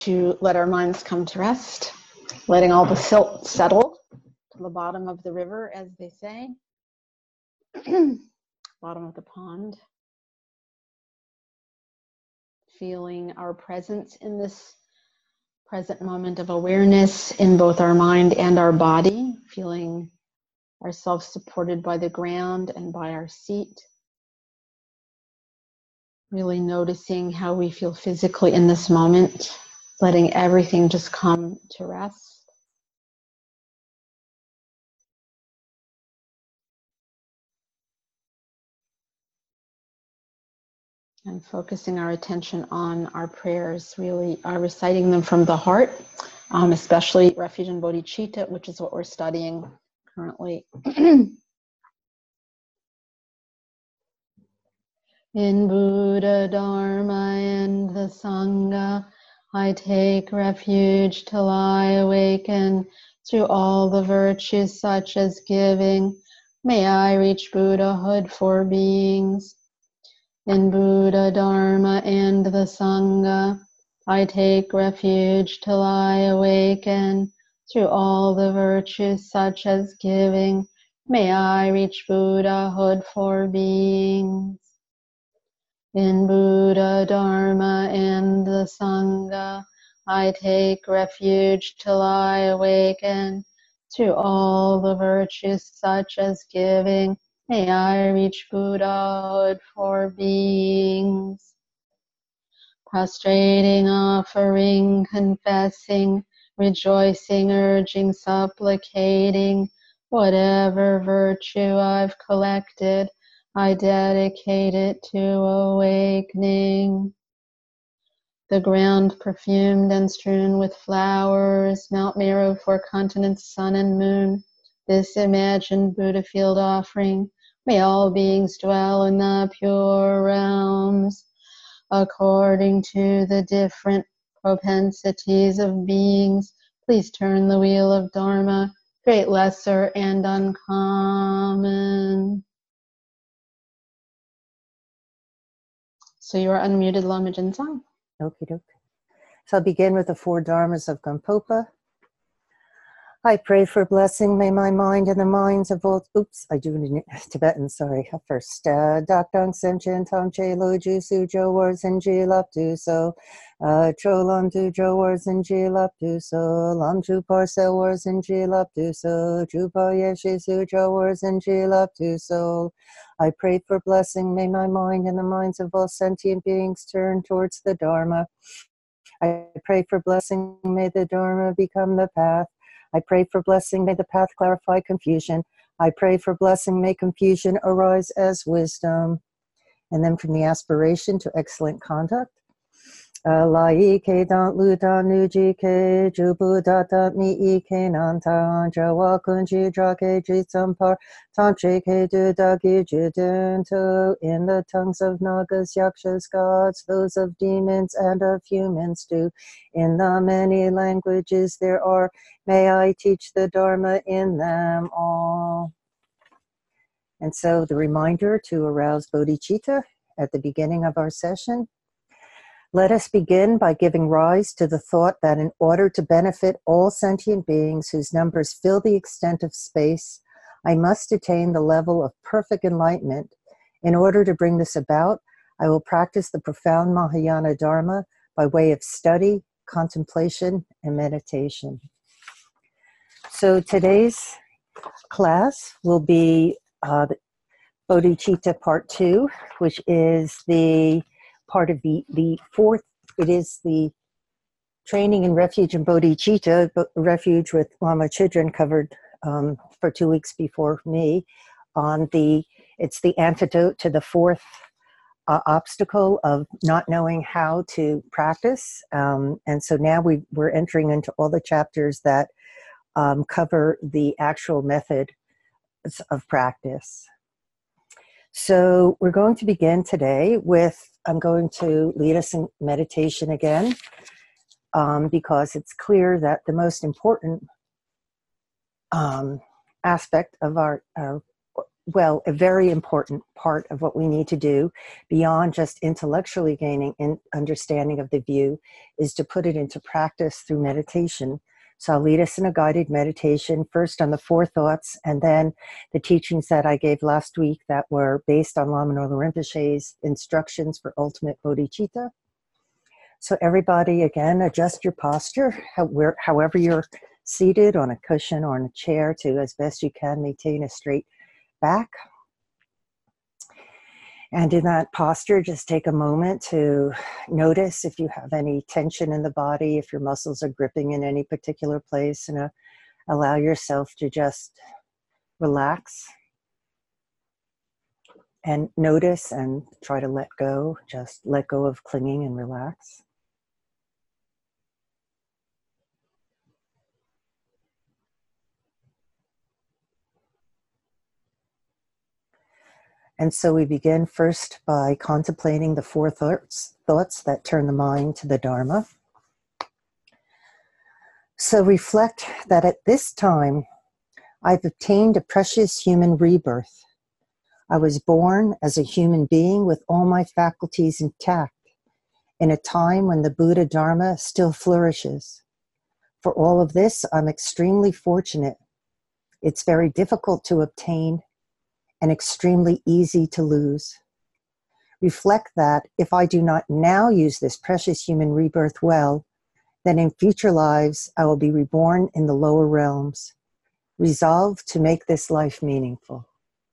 to let our minds come to rest, letting all the silt settle to the bottom of the river, as they say, bottom of the pond. Feeling our presence in this present moment of awareness in both our mind and our body, feeling ourselves supported by the ground and by our seat. Really noticing how we feel physically in this moment, letting everything just come to rest. And focusing our attention on our prayers, really reciting them from the heart, especially Refuge and Bodhicitta, which is what we're studying currently. In Buddha, Dharma, and the Sangha, I take refuge till I awaken through all the virtues such as giving. May I reach Buddhahood for beings. In Buddha, Dharma, and the Sangha, I take refuge till I awaken through all the virtues such as giving. May I reach Buddhahood for beings. In Buddha, Dharma, and the Sangha, I take refuge till I awaken through all the virtues such as giving. May I reach Buddhahood for beings. Prostrating, offering, confessing, rejoicing, urging, supplicating, whatever virtue I've collected, I dedicate it to awakening. The ground perfumed and strewn with flowers, Mount Meru, 4 continents, sun and moon, this imagined Buddha field offering. May all beings dwell in the pure realms, according to the different propensities of beings. Please turn the wheel of Dharma, great, lesser, and uncommon. So you are unmuted, Lama Jinsang. Okie doke. So I'll begin with the 4 dharmas of Gampopa. I pray for blessing. May my mind and the minds of all... Oops, I do it in Tibetan, sorry. First. Dakdang Semchen Tamche Loju Sujo Wars and Jilap do so. Cholam do Jo Wars and Jilap do so. Lam Chu Parcel Wars and Jilap do so. Chupa Yeshi Sujo Wars and Jilap do so. I pray for blessing. May my mind and the minds of all sentient beings turn towards the Dharma. I pray for blessing. May the Dharma become the path. I pray for blessing. May the path clarify confusion. I pray for blessing. May confusion arise as wisdom. And then from the aspiration to excellent conduct. Lai ke dan lu dan nu ji ke jubu da da mi I ke nan tan jawa kunji dra ke ji sampar tam che ke du da gi ju dun to in the tongues of nagas, yakshas, gods, those of demons and of humans too. In the many languages there are, may I teach the Dharma in them all. And so the reminder to arouse bodhicitta at the beginning of our session. Let us begin by giving rise to the thought that in order to benefit all sentient beings whose numbers fill the extent of space, I must attain the level of perfect enlightenment. In order to bring this about, I will practice the profound Mahayana Dharma by way of study, contemplation, and meditation. So today's class will be Bodhicitta Part 2, which is the part of the 4th, it is the training in Refuge and Bodhicitta, Refuge with Lama Chidran covered for 2 weeks before me, it's the antidote to the 4th obstacle of not knowing how to practice. And so now we're entering into all the chapters that cover the actual method of practice. So we're going to begin today with, I'm going to lead us in meditation again, because it's clear that the most important aspect of our well, a very important part of what we need to do beyond just intellectually gaining an understanding of the view is to put it into practice through meditation. So I'll lead us in a guided meditation, first on the four thoughts, and then the teachings that I gave last week that were based on Lama Norla Rinpoche's instructions for ultimate bodhicitta. So everybody, again, adjust your posture, however you're seated, on a cushion or in a chair, to, as best you can, maintain a straight back. And in that posture, just take a moment to notice if you have any tension in the body, if your muscles are gripping in any particular place, and allow yourself to just relax and notice and try to let go. Just let go of clinging and relax. And so we begin first by contemplating the four thoughts that turn the mind to the Dharma. So reflect that at this time, I've obtained a precious human rebirth. I was born as a human being with all my faculties intact in a time when the Buddha Dharma still flourishes. For all of this, I'm extremely fortunate. It's very difficult to obtain and extremely easy to lose. Reflect that if I do not now use this precious human rebirth well, then in future lives I will be reborn in the lower realms. Resolve to make this life meaningful.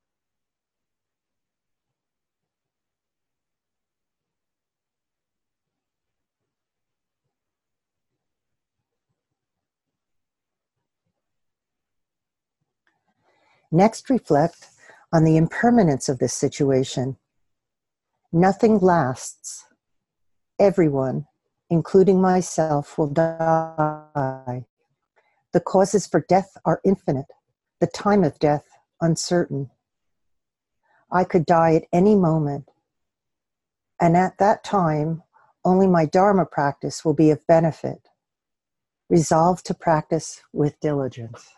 Next, reflect on the impermanence of this situation. Nothing lasts. Everyone, including myself, will die. The causes for death are infinite. The time of death, uncertain. I could die at any moment. And at that time, only my Dharma practice will be of benefit. Resolve to practice with diligence.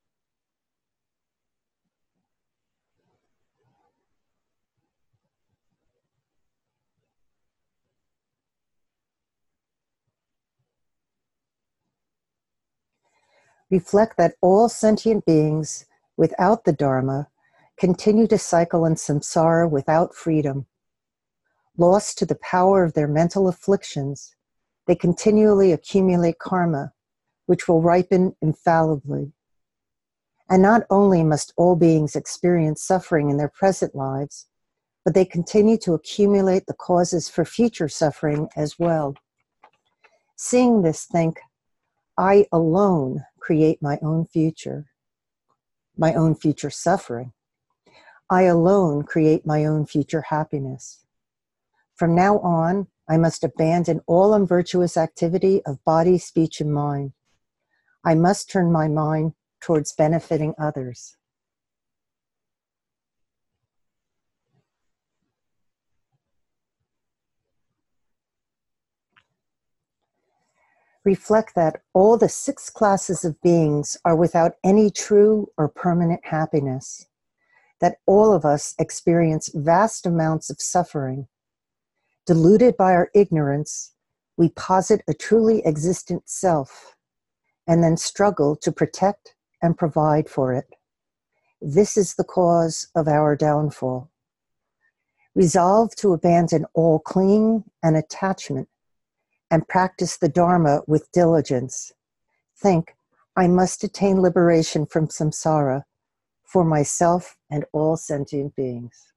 Reflect that all sentient beings without the Dharma continue to cycle in samsara without freedom. Lost to the power of their mental afflictions, they continually accumulate karma, which will ripen infallibly. And not only must all beings experience suffering in their present lives, but they continue to accumulate the causes for future suffering as well. Seeing this, think, I alone create my own future suffering. I alone create my own future happiness. From now on, I must abandon all unvirtuous activity of body, speech, and mind. I must turn my mind towards benefiting others. Reflect that all the 6 classes of beings are without any true or permanent happiness, that all of us experience vast amounts of suffering. Deluded by our ignorance, we posit a truly existent self and then struggle to protect and provide for it. This is the cause of our downfall. Resolve to abandon all clinging and attachment and practice the Dharma with diligence. Think, I must attain liberation from samsara for myself and all sentient beings.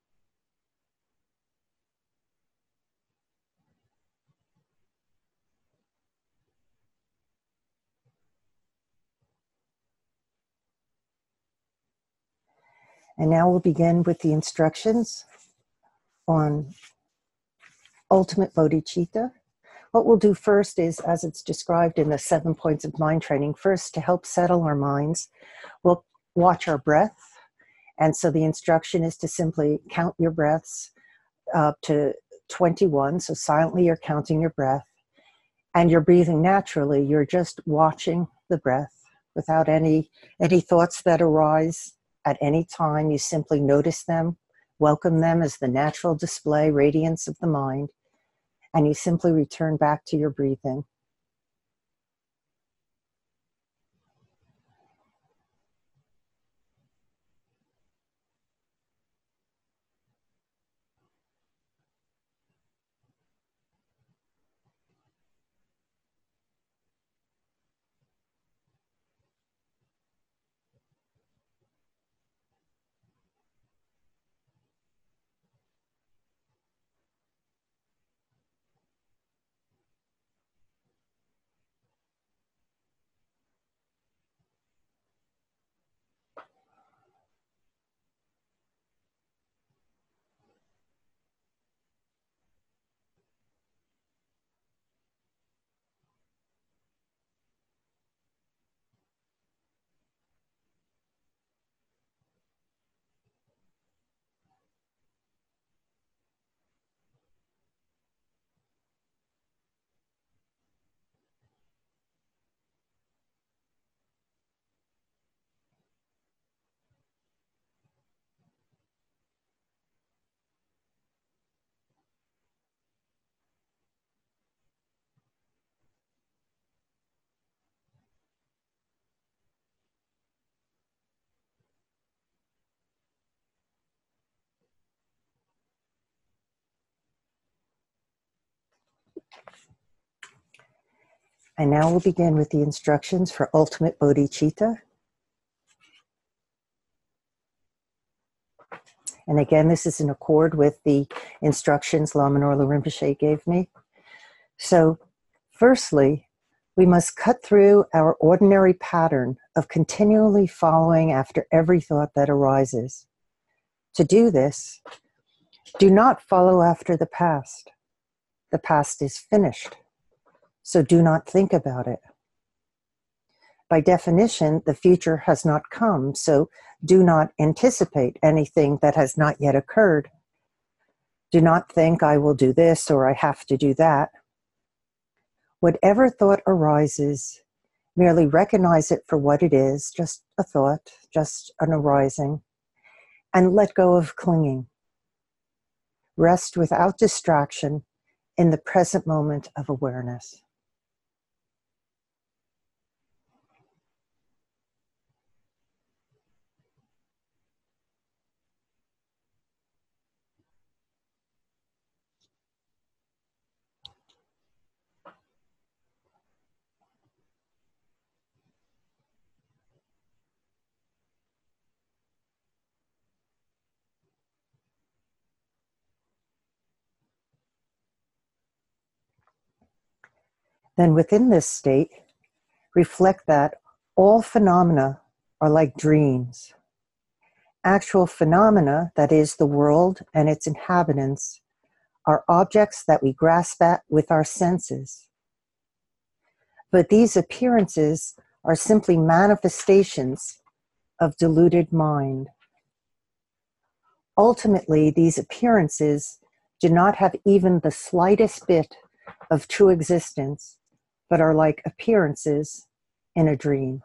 And now we'll begin with the instructions on ultimate bodhicitta. What we'll do first is, as it's described in the 7 points of mind training, first to help settle our minds, we'll watch our breath. And so the instruction is to simply count your breaths up to 21. So silently you're counting your breath and you're breathing naturally. You're just watching the breath without any thoughts that arise At any time, you simply notice them, welcome them as the natural display radiance of the mind, and you simply return back to your breathing. And now we'll begin with the instructions for ultimate bodhicitta. And again, this is in accord with the instructions Lama Norla Rinpoche gave me. So, firstly, we must cut through our ordinary pattern of continually following after every thought that arises. To do this, do not follow after the past. The past is finished, so do not think about it. By definition, the future has not come, so do not anticipate anything that has not yet occurred. Do not think, I will do this or I have to do that. Whatever thought arises, merely recognize it for what it is, just a thought, just an arising, and let go of clinging. Rest without distraction in the present moment of awareness. Then within this state, reflect that all phenomena are like dreams. Actual phenomena, that is the world and its inhabitants, are objects that we grasp at with our senses. But these appearances are simply manifestations of deluded mind. Ultimately, these appearances do not have even the slightest bit of true existence, but are like appearances in a dream.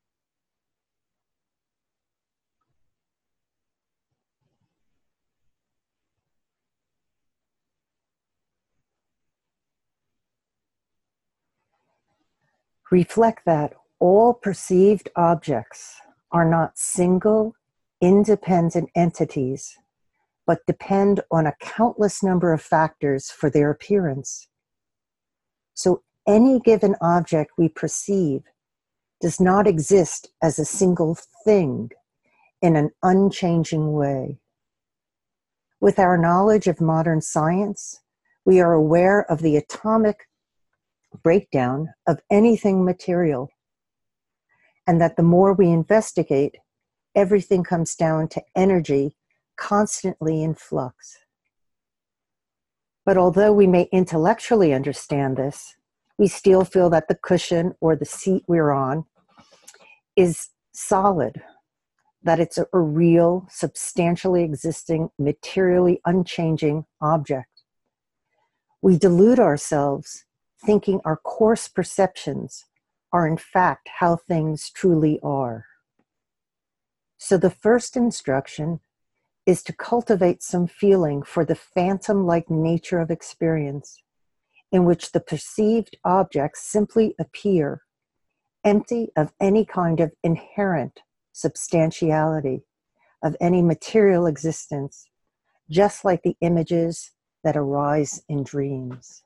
Reflect that all perceived objects are not single, independent entities, but depend on a countless number of factors for their appearance. So any given object we perceive does not exist as a single thing in an unchanging way. With our knowledge of modern science, we are aware of the atomic breakdown of anything material, and that the more we investigate, everything comes down to energy constantly in flux. But although we may intellectually understand this, we still feel that the cushion or the seat we're on is solid, that it's a real, substantially existing, materially unchanging object. We delude ourselves thinking our coarse perceptions are in fact how things truly are. So the first instruction is to cultivate some feeling for the phantom-like nature of experience, in which the perceived objects simply appear, empty of any kind of inherent substantiality, of any material existence, just like the images that arise in dreams.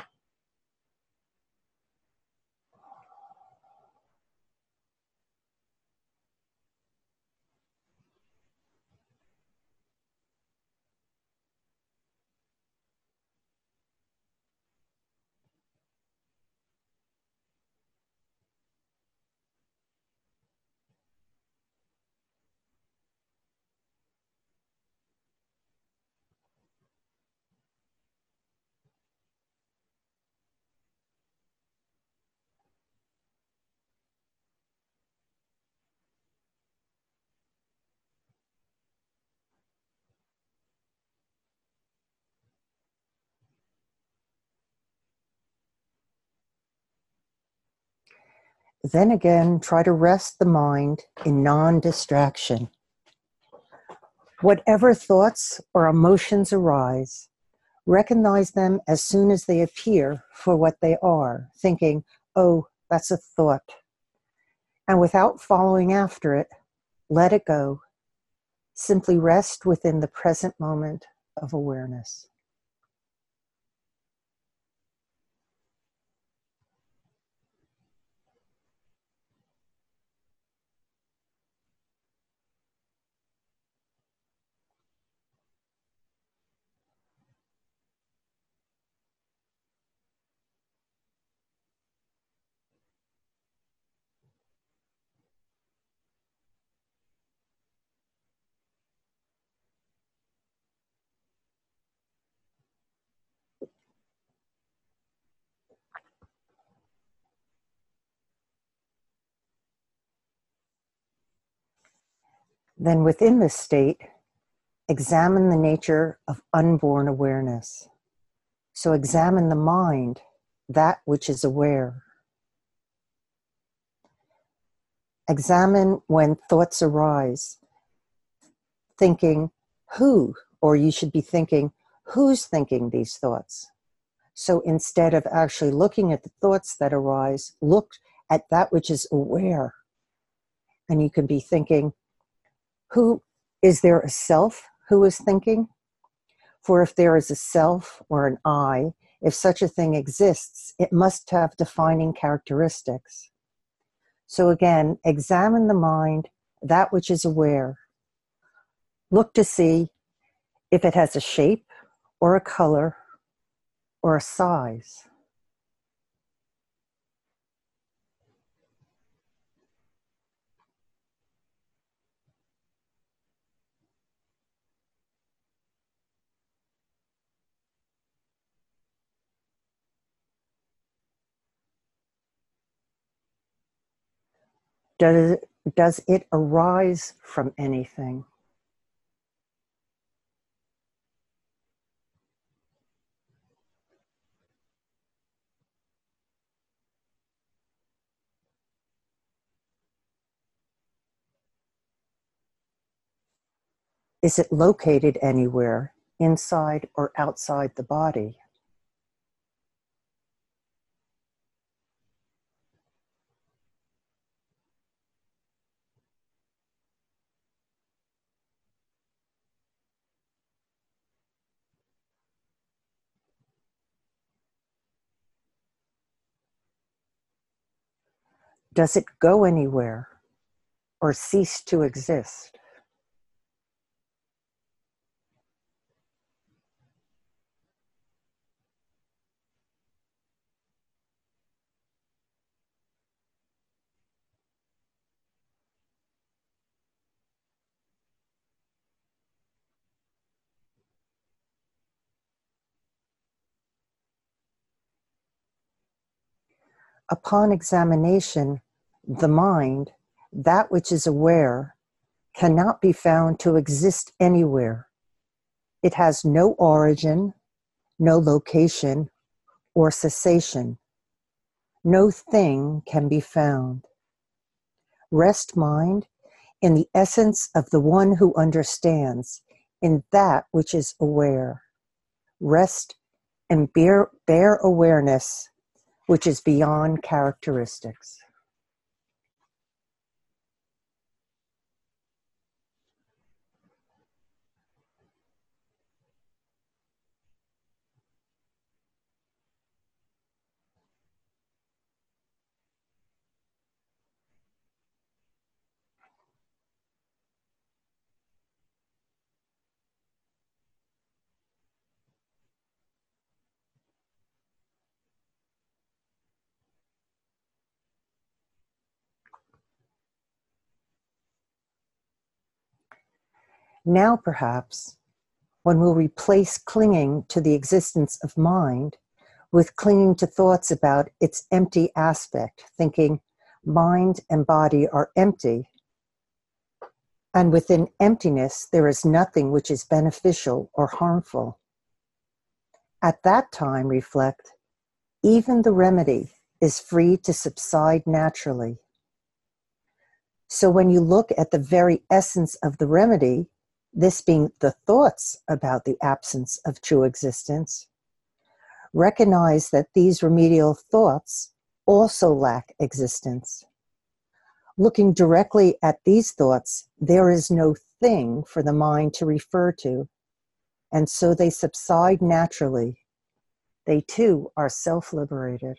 Then again, try to rest the mind in non-distraction. Whatever thoughts or emotions arise, recognize them as soon as they appear for what they are, thinking, oh, that's a thought. And without following after it, let it go. Simply rest within the present moment of awareness. Then within this state, examine the nature of unborn awareness. So examine the mind, that which is aware. Examine when thoughts arise, thinking, who? Or you should be thinking, who's thinking these thoughts? So instead of actually looking at the thoughts that arise, look at that which is aware. And you can be thinking, who is there a self who is thinking? For if there is a self or an I, if such a thing exists, it must have defining characteristics. So again, examine the mind, that which is aware. Look to see if it has a shape or a color or a size. Does it arise from anything? Is it located anywhere, inside or outside the body? Does it go anywhere or cease to exist? Upon examination, the mind, that which is aware, cannot be found to exist anywhere. It has no origin, no location, or cessation. No thing can be found. Rest mind in the essence of the one who understands, in that which is aware. Rest and bare awareness, which is beyond characteristics. Now, perhaps, one will replace clinging to the existence of mind with clinging to thoughts about its empty aspect, thinking mind and body are empty, and within emptiness there is nothing which is beneficial or harmful. At that time, reflect, even the remedy is free to subside naturally. So when you look at the very essence of the remedy, this being the thoughts about the absence of true existence, recognize that these remedial thoughts also lack existence. Looking directly at these thoughts, there is no thing for the mind to refer to, and so they subside naturally. They too are self-liberated.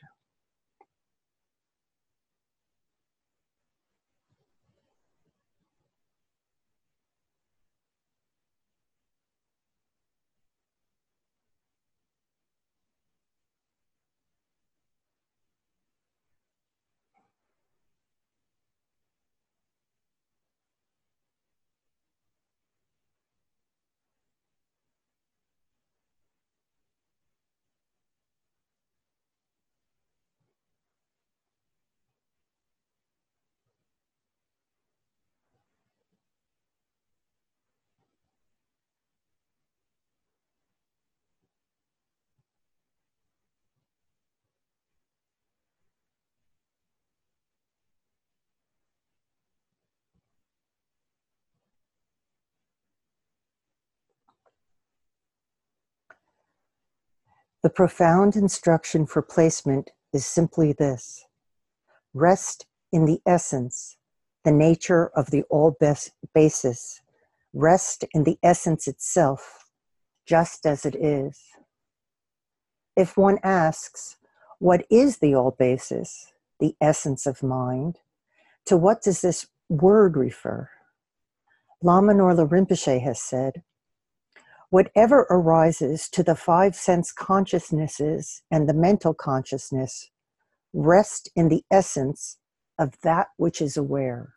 The profound instruction for placement is simply this: rest in the essence, the nature of the all-basis. Rest in the essence itself, just as it is. If one asks, what is the all-basis, the essence of mind? To what does this word refer? Lama Norla Rinpoche has said, whatever arises to the five sense consciousnesses and the mental consciousness, rest in the essence of that which is aware.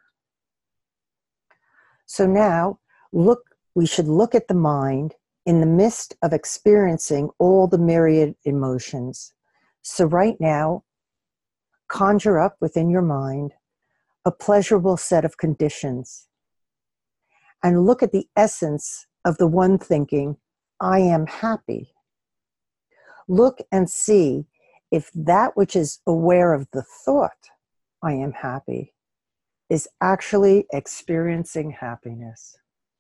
So now, we should look at the mind in the midst of experiencing all the myriad emotions. So right now, conjure up within your mind a pleasurable set of conditions and look at the essence of the one thinking, I am happy. Look and see if that which is aware of the thought, I am happy, is actually experiencing happiness.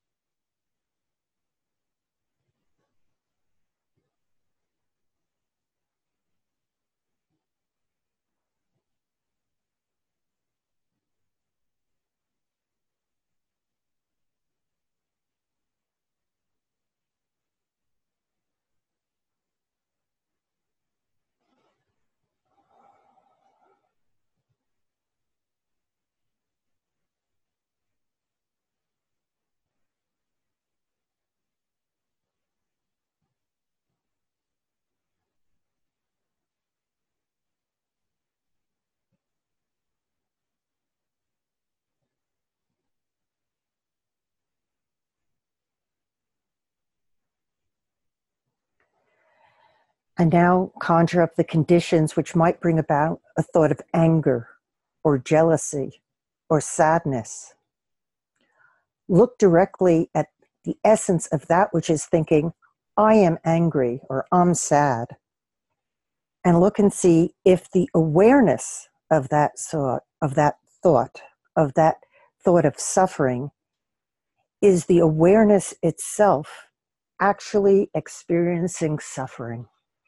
And now conjure up the conditions which might bring about a thought of anger or jealousy or sadness. Look directly at the essence of that which is thinking, I am angry or I'm sad. And look and see if the awareness of that thought, of that thought of suffering is the awareness itself actually experiencing suffering.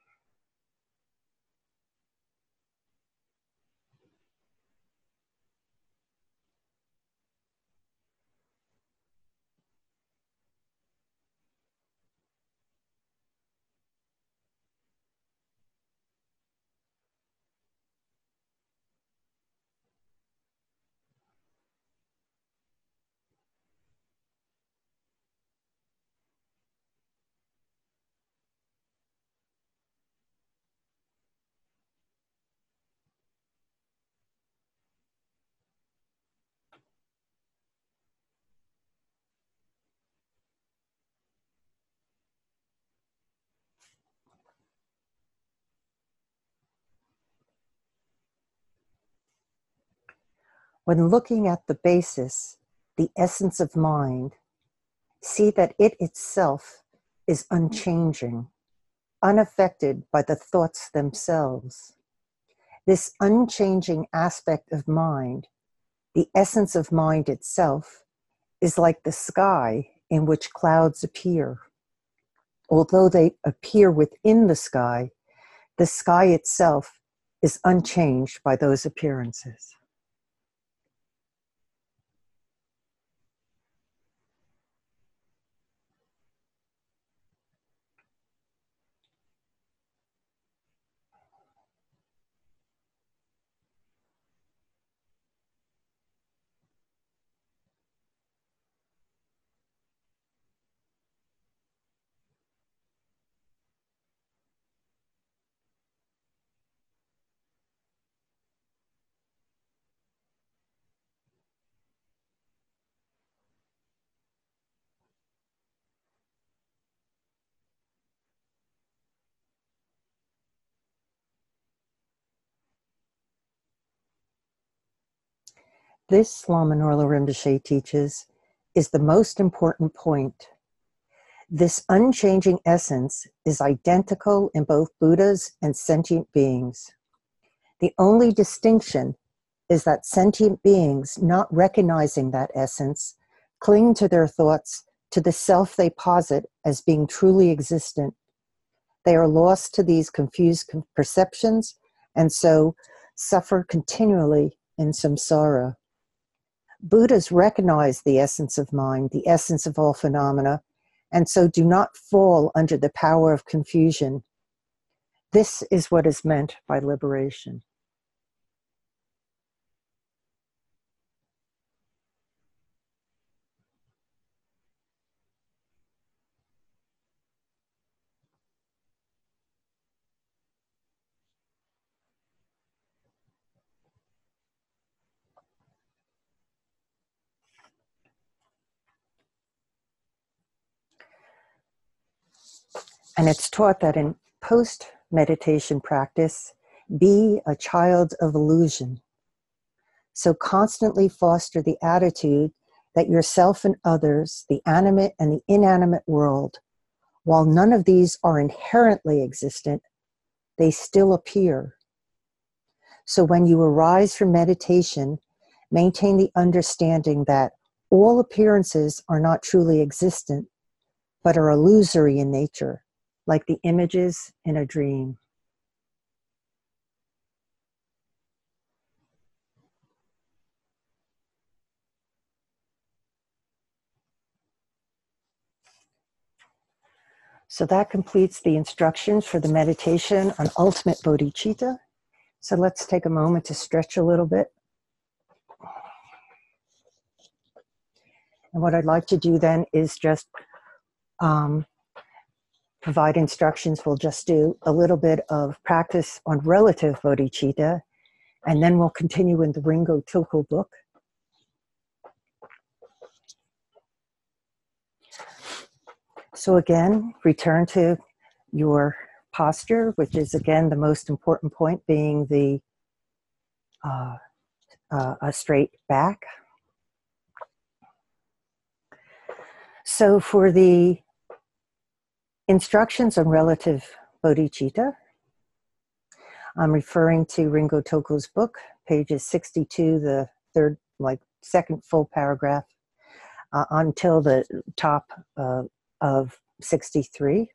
When looking at the basis, the essence of mind, see that it itself is unchanging, unaffected by the thoughts themselves. This unchanging aspect of mind, the essence of mind itself, is like the sky in which clouds appear. Although they appear within the sky itself is unchanged by those appearances. This, Lama Norla Rinpoche teaches, is the most important point. This unchanging essence is identical in both Buddhas and sentient beings. The only distinction is that sentient beings, not recognizing that essence, cling to their thoughts, to the self they posit as being truly existent. They are lost to these confused perceptions and so suffer continually in samsara. Buddhas recognize the essence of mind, the essence of all phenomena, and so do not fall under the power of confusion. This is what is meant by liberation. And it's taught that in post-meditation practice, be a child of illusion. So constantly foster the attitude that yourself and others, the animate and the inanimate world, while none of these are inherently existent, they still appear. So when you arise from meditation, maintain the understanding that all appearances are not truly existent, but are illusory in nature, like the images in a dream. So that completes the instructions for the meditation on ultimate bodhicitta. So let's take a moment to stretch a little bit. And what I'd like to do then is just provide instructions. We'll just do a little bit of practice on relative bodhicitta, and then we'll continue in the Ringo Tulku book. So again, return to your posture, which is again the most important point, being the a straight back. So for the instructions on relative bodhicitta, I'm referring to Ringo Tulku's book, pages 62, the third, like second full paragraph until the top of 63.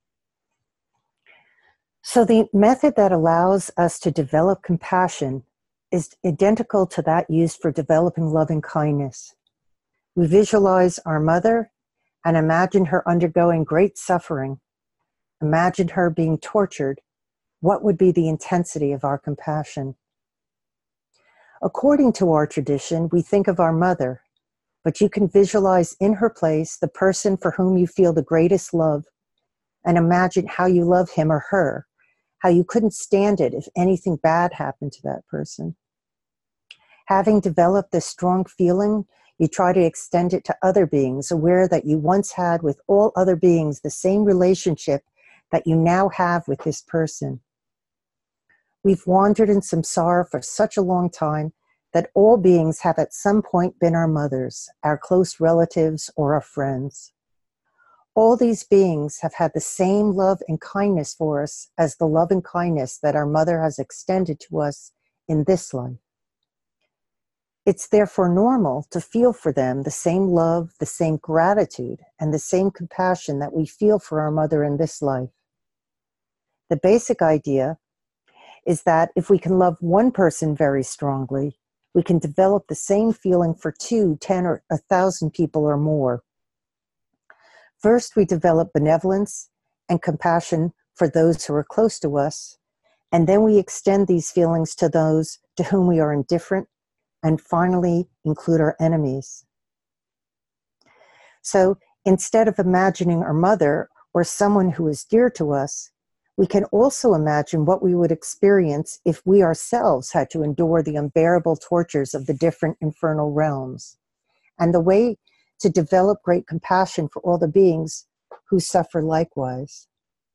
So the method that allows us to develop compassion is identical to that used for developing loving kindness. We visualize our mother and imagine her undergoing great suffering. Imagine her being tortured. What would be the intensity of our compassion? According to our tradition, we think of our mother, but you can visualize in her place the person for whom you feel the greatest love and imagine how you love him or her, how you couldn't stand it if anything bad happened to that person. Having developed this strong feeling, you try to extend it to other beings, aware that you once had with all other beings the same relationship that you now have with this person. We've wandered in samsara for such a long time that all beings have at some point been our mothers, our close relatives, or our friends. All these beings have had the same love and kindness for us as the love and kindness that our mother has extended to us in this life. It's therefore normal to feel for them the same love, the same gratitude, and the same compassion that we feel for our mother in this life. The basic idea is that if we can love one person very strongly, we can develop the same feeling for 2, 10, or 1,000 people or more. First, we develop benevolence and compassion for those who are close to us, and then we extend these feelings to those to whom we are indifferent, and finally include our enemies. So instead of imagining our mother or someone who is dear to us, we can also imagine what we would experience if we ourselves had to endure the unbearable tortures of the different infernal realms. And the way to develop great compassion for all the beings who suffer likewise.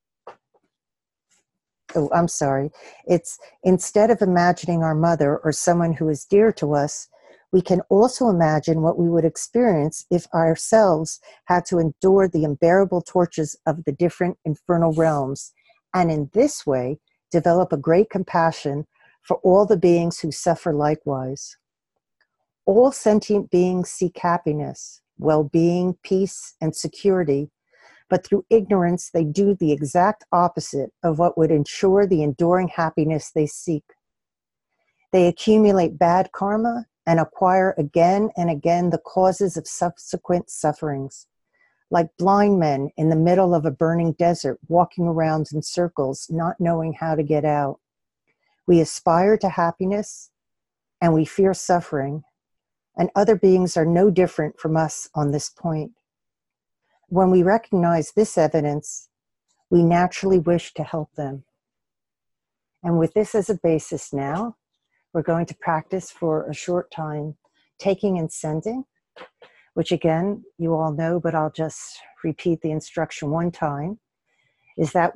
Oh, I'm sorry. It's instead of imagining our mother or someone who is dear to us, we can also imagine what we would experience if ourselves had to endure the unbearable tortures of the different infernal realms, and in this way, develop a great compassion for all the beings who suffer likewise. All sentient beings seek happiness, well-being, peace, and security, but through ignorance, they do the exact opposite of what would ensure the enduring happiness they seek. They accumulate bad karma and acquire again and again the causes of subsequent sufferings. Like blind men in the middle of a burning desert, walking around in circles, not knowing how to get out. We aspire to happiness, and we fear suffering, and other beings are no different from us on this point. When we recognize this evidence, we naturally wish to help them. And with this as a basis now, we're going to practice for a short time taking and sending, which again, you all know, but I'll just repeat the instruction one time, is that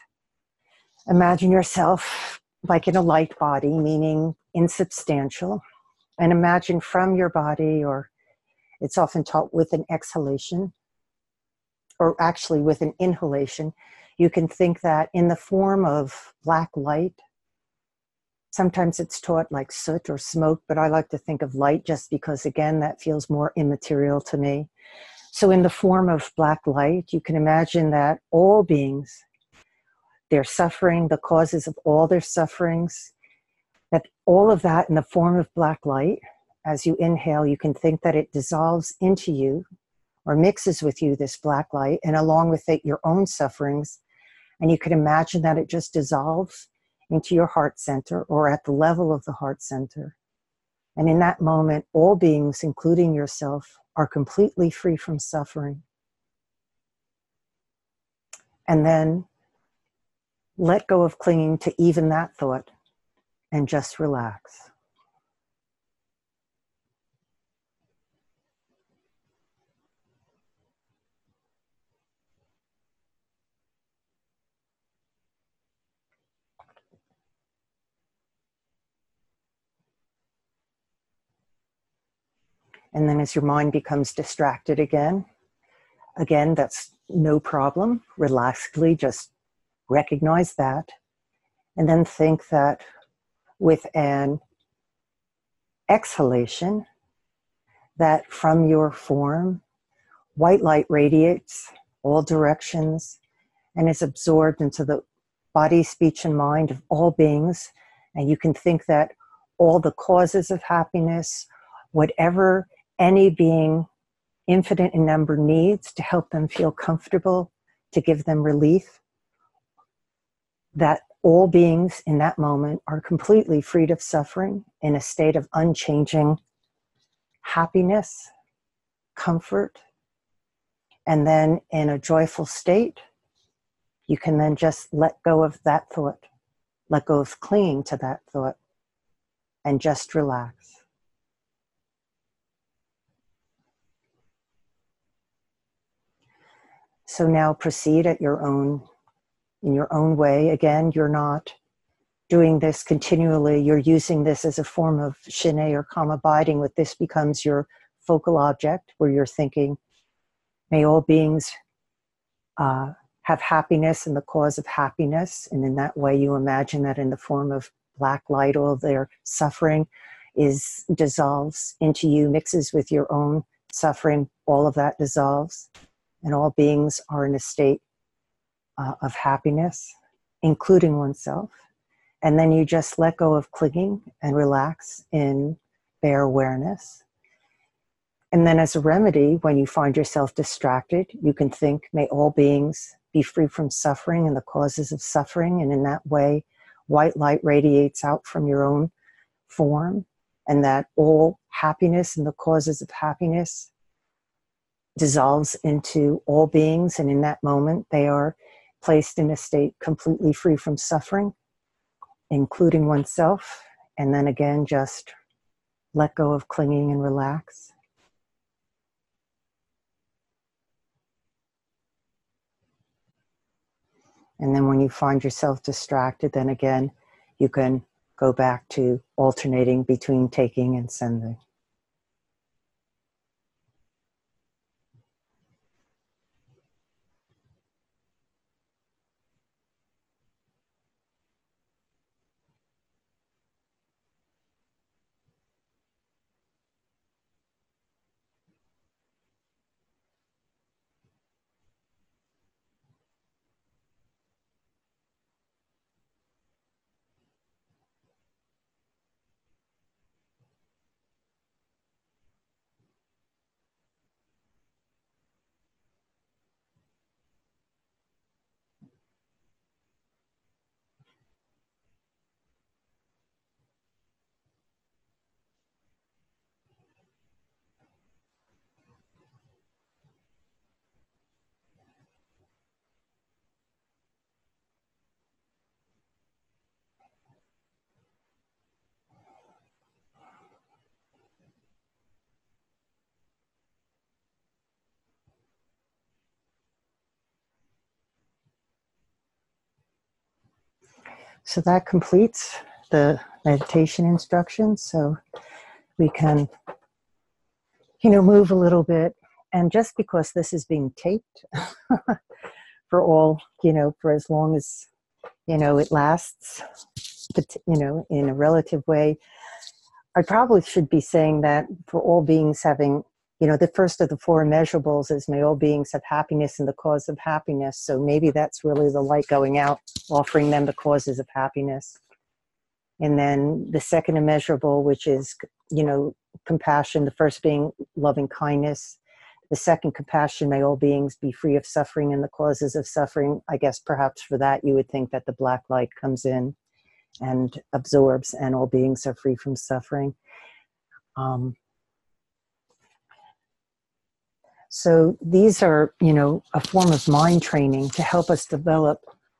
imagine yourself like in a light body, meaning insubstantial, and imagine from your body, or it's often taught with an exhalation, or actually with an inhalation, you can think that in the form of black light. Sometimes it's taught like soot or smoke, but I like to think of light just because, again, that feels more immaterial to me. So in the form of black light, you can imagine that all beings, their suffering, the causes of all their sufferings, that all of that in the form of black light, as you inhale, you can think that it dissolves into you or mixes with you, this black light, and along with it, your own sufferings. And you can imagine that it just dissolves into your heart center or at the level of the heart center. And in that moment, all beings, including yourself, are completely free from suffering. And then let go of clinging to even that thought and just relax. And then as your mind becomes distracted again, that's no problem. Relaxedly just recognize that. And then think that with an exhalation, that from your form, white light radiates all directions and is absorbed into the body, speech, and mind of all beings. And you can think that all the causes of happiness, whatever any being infinite in number needs to help them feel comfortable, to give them relief, that all beings in that moment are completely freed of suffering in a state of unchanging happiness, comfort, and then in a joyful state, you can then just let go of that thought, let go of clinging to that thought, and just relax. So now proceed at in your own way. Again, you're not doing this continually. You're using this as a form of Shinei or calm abiding, with this becomes your focal object where you're thinking, may all beings have happiness and the cause of happiness. And in that way, you imagine that in the form of black light, all their suffering dissolves into you, mixes with your own suffering. All of that dissolves. And all beings are in a state of happiness, including oneself. And then you just let go of clinging and relax in bare awareness. And then as a remedy, when you find yourself distracted, you can think, may all beings be free from suffering and the causes of suffering. And in that way, white light radiates out from your own form, and that all happiness and the causes of happiness dissolves into all beings. And in that moment, they are placed in a state completely free from suffering, including oneself. And then again, just let go of clinging and relax. And then when you find yourself distracted, then again, you can go back to alternating between taking and sending. So that completes the meditation instructions. So we can, move a little bit. And just because this is being taped for all, for as long as, it lasts, but, in a relative way, I probably should be saying that for all beings having, the first of the four immeasurables is may all beings have happiness and the cause of happiness. So maybe that's really the light going out, offering them the causes of happiness. And then the second immeasurable, which is, compassion, the first being loving kindness. The second, compassion, may all beings be free of suffering and the causes of suffering. I guess perhaps for that you would think that the black light comes in and absorbs and all beings are free from suffering. So these are, a form of mind training to help us develop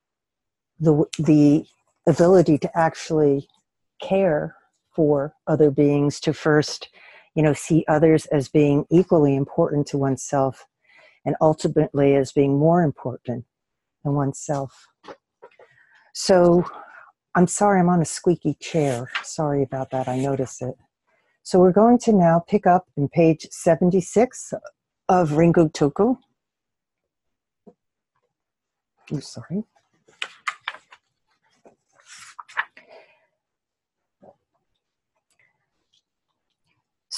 the ability to actually care for other beings, to first, see others as being equally important to oneself and ultimately as being more important than oneself. So I'm sorry, I'm on a squeaky chair. Sorry about that, I noticed it. So we're going to now pick up in page 76 of Ringo Toko. I'm sorry.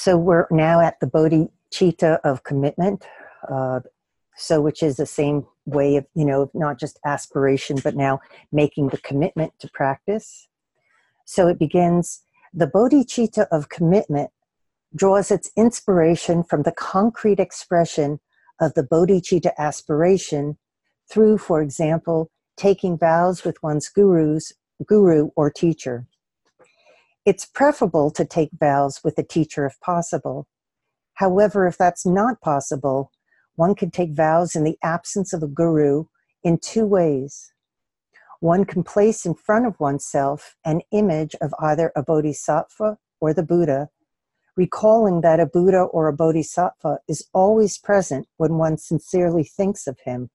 So we're now at the bodhicitta of commitment, which is the same way of, not just aspiration, but now making the commitment to practice. So it begins, the bodhicitta of commitment draws its inspiration from the concrete expression of the bodhicitta aspiration through, for example, taking vows with one's guru or teacher. It's preferable to take vows with a teacher if possible. However, if that's not possible, one can take vows in the absence of a guru in two ways. One can place in front of oneself an image of either a bodhisattva or the Buddha, recalling that a Buddha or a bodhisattva is always present when one sincerely thinks of him.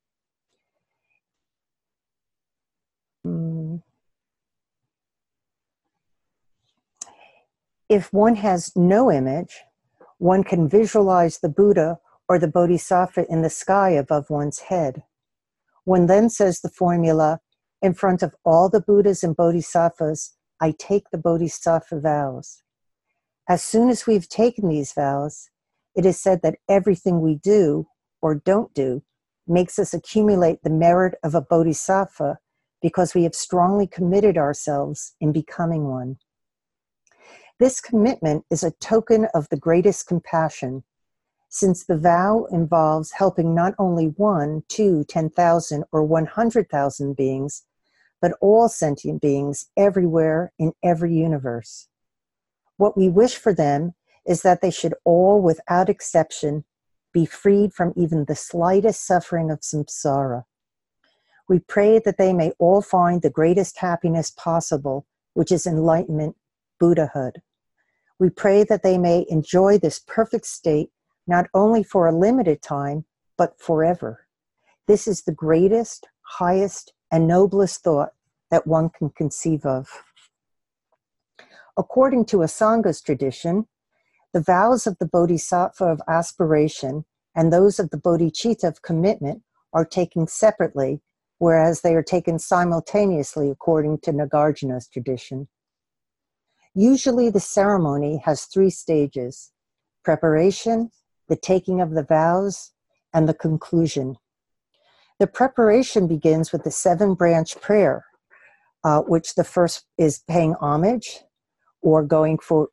If one has no image, one can visualize the Buddha or the bodhisattva in the sky above one's head. One then says the formula, in front of all the Buddhas and bodhisattvas, I take the bodhisattva vows. As soon as we've taken these vows, it is said that everything we do or don't do makes us accumulate the merit of a bodhisattva because we have strongly committed ourselves in becoming one. This commitment is a token of the greatest compassion, since the vow involves helping not only 1, 2, 10,000, or 100,000 beings, but all sentient beings everywhere in every universe. What we wish for them is that they should all, without exception, be freed from even the slightest suffering of samsara. We pray that they may all find the greatest happiness possible, which is enlightenment, Buddhahood. We pray that they may enjoy this perfect state not only for a limited time, but forever. This is the greatest, highest, and noblest thought that one can conceive of. According to Asanga's tradition, the vows of the bodhisattva of aspiration and those of the bodhicitta of commitment are taken separately, whereas they are taken simultaneously according to Nagarjuna's tradition. Usually the ceremony has 3 stages: preparation, the taking of the vows, and the conclusion. The preparation begins with the 7-branch prayer, which the first is paying homage, or going for,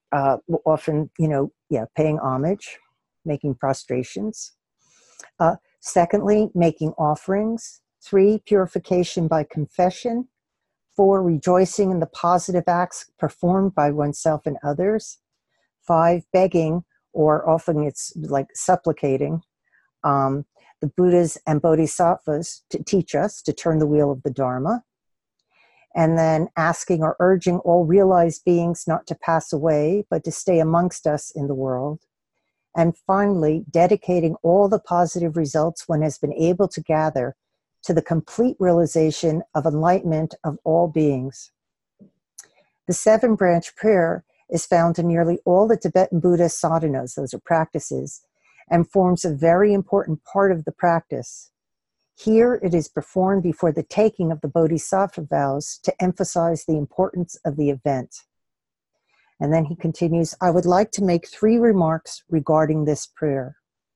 paying homage, making prostrations. Secondly, making offerings. 3, purification by confession. 4, rejoicing in the positive acts performed by oneself and others. 5, begging, or often it's like supplicating, the Buddhas and Bodhisattvas to teach us to turn the wheel of the Dharma. And then asking or urging all realized beings not to pass away, but to stay amongst us in the world. And finally, dedicating all the positive results one has been able to gather to the complete realization of enlightenment of all beings. The 7-branch prayer is found in nearly all the Tibetan Buddhist sadhanas, those are practices, and forms a very important part of the practice. Here it is performed before the taking of the bodhisattva vows to emphasize the importance of the event. And then he continues, I would like to make 3 remarks regarding this prayer.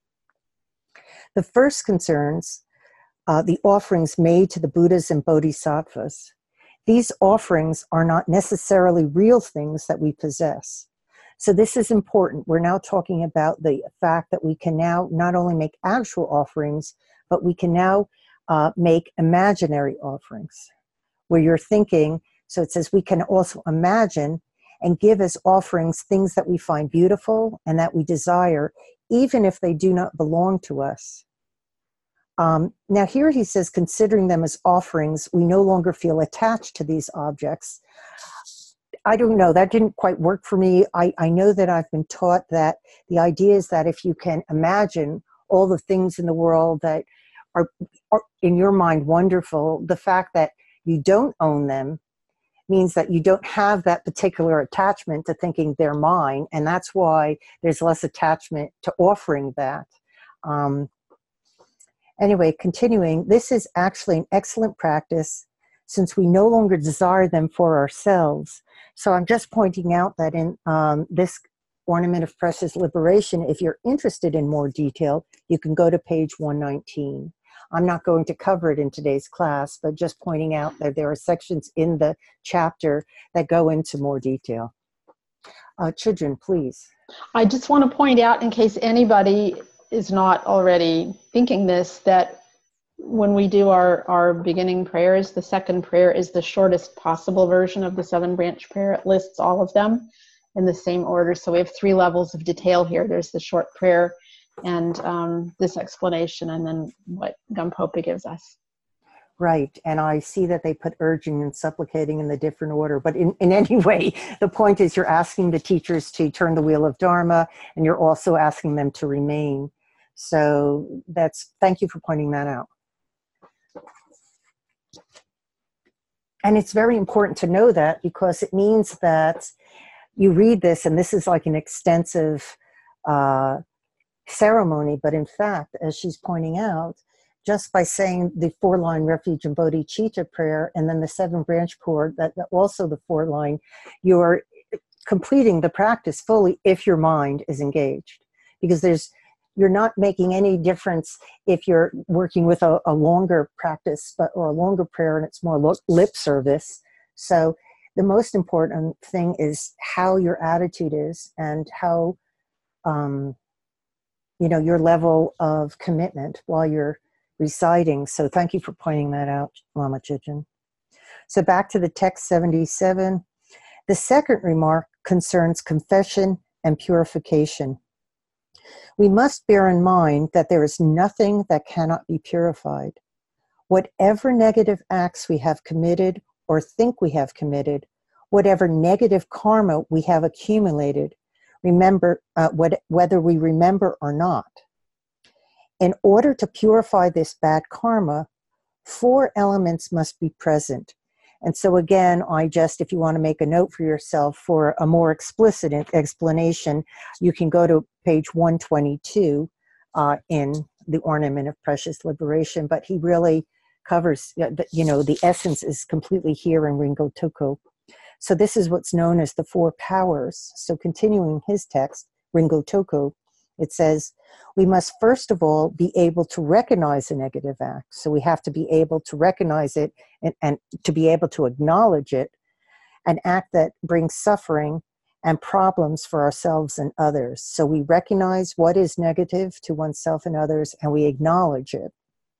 The first concerns the offerings made to the Buddhas and Bodhisattvas. These offerings are not necessarily real things that we possess. So this is important. We're now talking about the fact that we can now not only make actual offerings, but we can now make imaginary offerings, where you're thinking, so it says we can also imagine and give as offerings things that we find beautiful and that we desire, even if they do not belong to us. Now here he says, considering them as offerings, we no longer feel attached to these objects. I don't know, that didn't quite work for me. I know that I've been taught that the idea is that if you can imagine all the things in the world that are in your mind wonderful, the fact that you don't own them means that you don't have that particular attachment to thinking they're mine, and that's why there's less attachment to offering that. Anyway, continuing, this is actually an excellent practice since we no longer desire them for ourselves. So I'm just pointing out that in this Ornament of Precious Liberation, if you're interested in more detail, you can go to page 119. I'm not going to cover it in today's class, but just pointing out that there are sections in the chapter that go into more detail. Children, please. I just want to point out, in case anybody is not already thinking this, that when we do our beginning prayers, the second prayer is the shortest possible version of the 7-branch prayer. It lists all of them in the same order. So we have 3 levels of detail here. There's the short prayer and this explanation, and then what Gampopa gives us. Right, and I see that they put urging and supplicating in the different order, but in any way, the point is you're asking the teachers to turn the wheel of Dharma, and you're also asking them to remain. So thank you for pointing that out. And it's very important to know that, because it means that you read this, and this is like an extensive ceremony, but in fact, as she's pointing out, just by saying the 4-line refuge and bodhicitta prayer, and then the 7-branch prayer, that also the 4-line, you're completing the practice fully if your mind is engaged. Because you're not making any difference if you're working with a longer practice or a longer prayer and it's more lip service. So the most important thing is how your attitude is and how, your level of commitment while you're reciting. So thank you for pointing that out, Lama Chichen. So back to the text 77. The second remark concerns confession and purification. We must bear in mind that there is nothing that cannot be purified. Whatever negative acts we have committed or think we have committed, whatever negative karma we have accumulated, remember whether we remember or not. In order to purify this bad karma, 4 elements must be present. And so again, if you want to make a note for yourself for a more explicit explanation, you can go to page 122 in the Ornament of Precious Liberation, but he really covers, the essence is completely here in Ringo Toko. So this is what's known as the 4 powers. So continuing his text, Ringo Toko, it says, we must first of all be able to recognize a negative act. So we have to be able to recognize it and to be able to acknowledge it, an act that brings suffering and problems for ourselves and others. So we recognize what is negative to oneself and others, and we acknowledge it.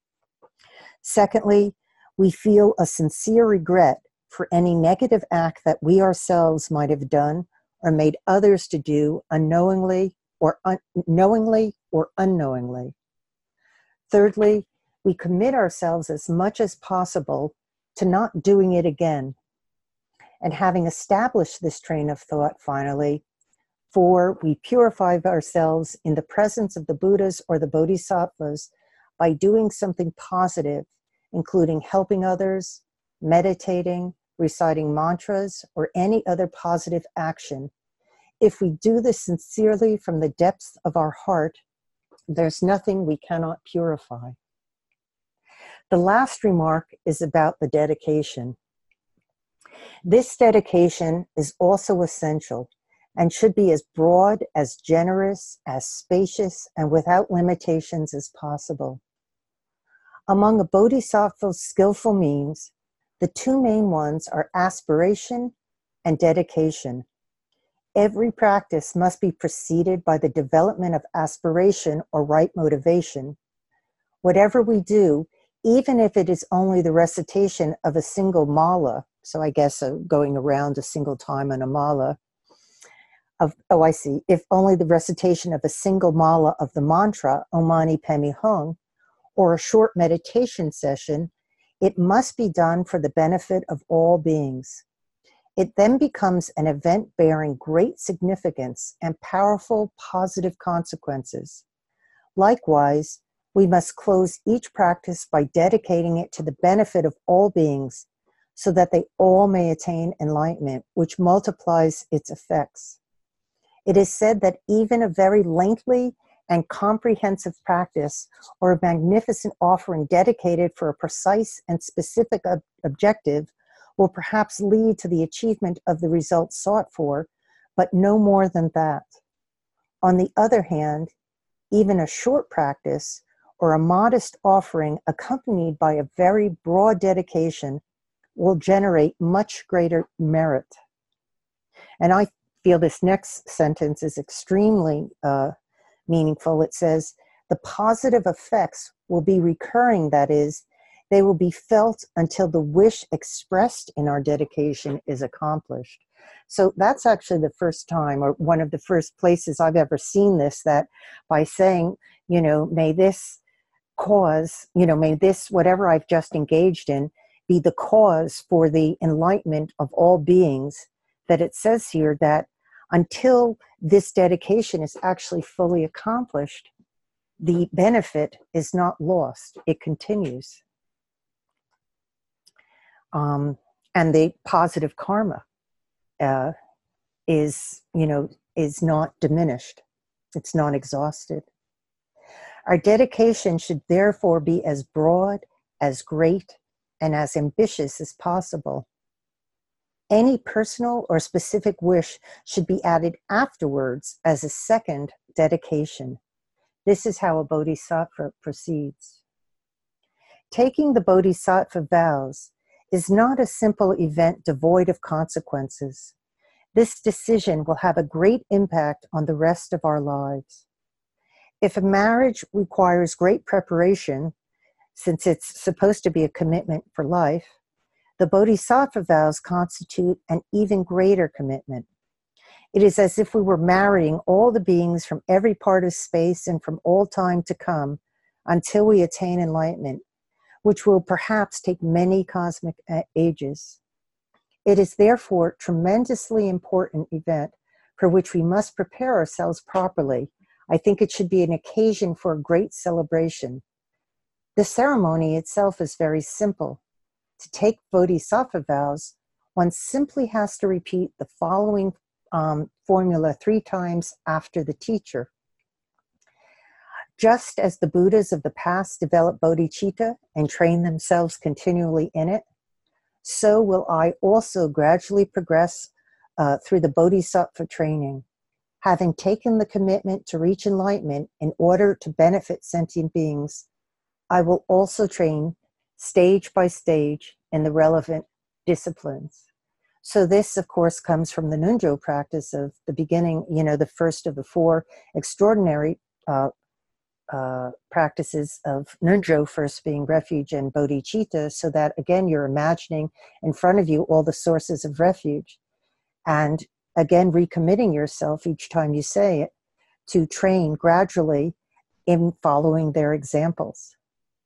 Secondly, we feel a sincere regret for any negative act that we ourselves might have done or made others to do unknowingly or unknowingly. Thirdly, we commit ourselves as much as possible to not doing it again. And having established this train of thought, finally, 4, we purify ourselves in the presence of the Buddhas or the Bodhisattvas by doing something positive, including helping others, meditating, reciting mantras, or any other positive action. If we do this sincerely from the depths of our heart, there's nothing we cannot purify. The last remark is about the dedication. This dedication is also essential and should be as broad, as generous, as spacious, and without limitations as possible. Among a bodhisattva's skillful means, the 2 main ones are aspiration and dedication. Every practice must be preceded by the development of aspiration or right motivation. Whatever we do, even if it is only the recitation of a single mala, so I guess going around a single time on a mala, if only the recitation of a single mala of the mantra, Om Mani Padme Hum, or a short meditation session, it must be done for the benefit of all beings. It then becomes an event bearing great significance and powerful positive consequences. Likewise, we must close each practice by dedicating it to the benefit of all beings so that they all may attain enlightenment, which multiplies its effects. It is said that even a very lengthy and comprehensive practice or a magnificent offering dedicated for a precise and specific objective will perhaps lead to the achievement of the results sought for, but no more than that. On the other hand, even a short practice or a modest offering accompanied by a very broad dedication will generate much greater merit. And I feel this next sentence is extremely meaningful. It says, the positive effects will be recurring, that is, they will be felt until the wish expressed in our dedication is accomplished. So that's actually the first time, or one of the first places I've ever seen this, that by saying, may this cause, may this, whatever I've just engaged in, be the cause for the enlightenment of all beings, that it says here that until this dedication is actually fully accomplished, the benefit is not lost. It continues. And the positive karma is not diminished. It's not exhausted. Our dedication should therefore be as broad, as great, and as ambitious as possible. Any personal or specific wish should be added afterwards as a second dedication. This is how a bodhisattva proceeds. Taking the bodhisattva vows is not a simple event devoid of consequences. This decision will have a great impact on the rest of our lives. If a marriage requires great preparation, since it's supposed to be a commitment for life, the bodhisattva vows constitute an even greater commitment. It is as if we were marrying all the beings from every part of space and from all time to come until we attain enlightenment, which will perhaps take many cosmic ages. It is therefore a tremendously important event for which we must prepare ourselves properly. I think it should be an occasion for a great celebration. The ceremony itself is very simple. To take bodhisattva vows, one simply has to repeat the following formula 3 times after the teacher. Just as the Buddhas of the past developed bodhicitta and trained themselves continually in it, so will I also gradually progress through the bodhisattva training. Having taken the commitment to reach enlightenment in order to benefit sentient beings, I will also train stage by stage in the relevant disciplines. So this, of course, comes from the Nunjo practice of the beginning, the first of the 4 extraordinary practices of Nunjo, first being refuge and bodhicitta, so that, again, you're imagining in front of you all the sources of refuge. And again, recommitting yourself each time you say it to train gradually in following their examples.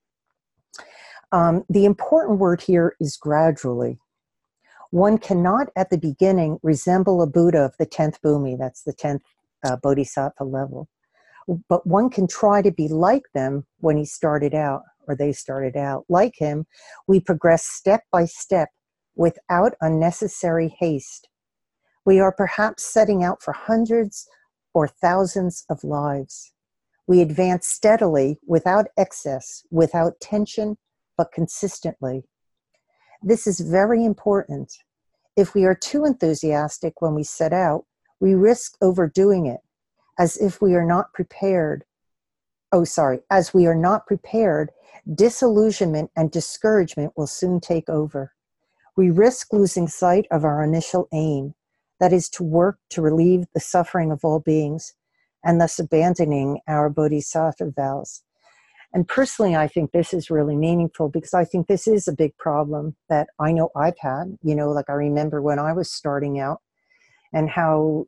The important word here is gradually. One cannot at the beginning resemble a Buddha of the 10th Bhumi, that's the 10th Bodhisattva level, but one can try to be like them when he started out, or they started out. Like him, we progress step by step without unnecessary haste. We are perhaps setting out for hundreds or thousands of lives. We advance steadily, without excess, without tension, but consistently. This is very important. If we are too enthusiastic when we set out, we risk overdoing it, as if we are not prepared. As we are not prepared, disillusionment and discouragement will soon take over. We risk losing sight of our initial aim, that is to work to relieve the suffering of all beings, and thus abandoning our bodhisattva vows. And personally, I think this is really meaningful, because I think this is a big problem that I know I've had. Like I remember when I was starting out and how,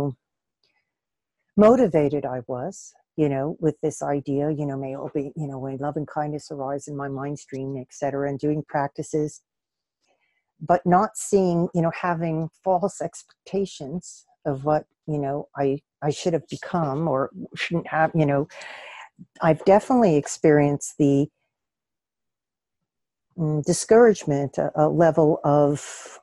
motivated I was, with this idea, may all be, may love and kindness arise in my mind stream, etc., and doing practices, but not seeing, having false expectations of what, I should have become or shouldn't have, I've definitely experienced the discouragement, a level of,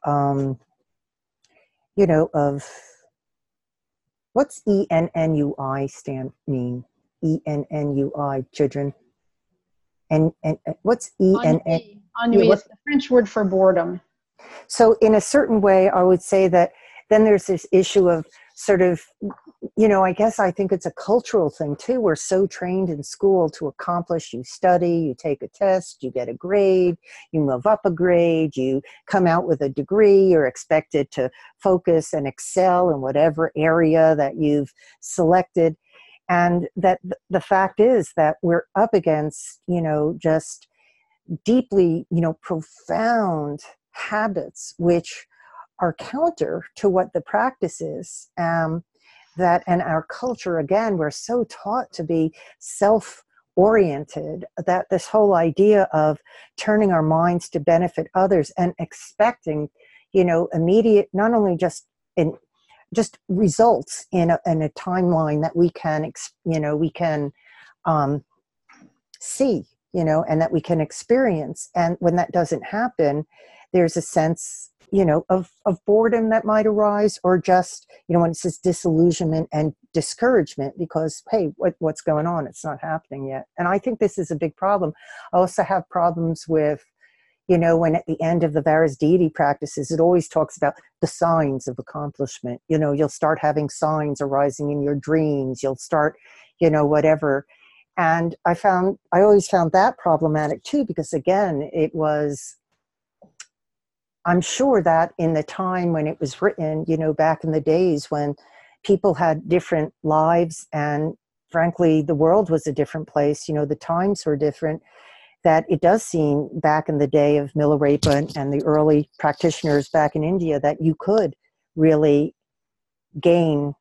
of what's ENNUI mean? ENNUI, children. And what's ENN? Ennui is the French word for boredom. So in a certain way, I would say that then there's this issue of sort of, you know, I guess I think it's a cultural thing too. We're so trained in school to accomplish. You study, you take a test, you get a grade, you move up a grade, you come out with a degree, you're expected to focus and excel in whatever area that you've selected. And that the fact is that we're up against, you know, just deeply, you know, profound habits, which are counter to what the practice is. That and our culture, again, we're so taught to be self-oriented that this whole idea of turning our minds to benefit others and expecting, you know, immediate, not only just in just results in a timeline that we can, you know, we can see, you know, and that we can experience. And when that doesn't happen, there's a sense, you know, of boredom that might arise, or just, you know, when it says disillusionment and discouragement because, hey, what's going on? It's not happening yet. And I think this is a big problem. I also have problems with, you know, when at the end of the various deity practices, it always talks about the signs of accomplishment. You know, you'll start having signs arising in your dreams. You'll start, you know, whatever. And I always found that problematic too, because again, it was, I'm sure that in the time when it was written, you know, back in the days when people had different lives and frankly, the world was a different place, you know, the times were different, that it does seem back in the day of Milarepa and the early practitioners back in India that you could really gain,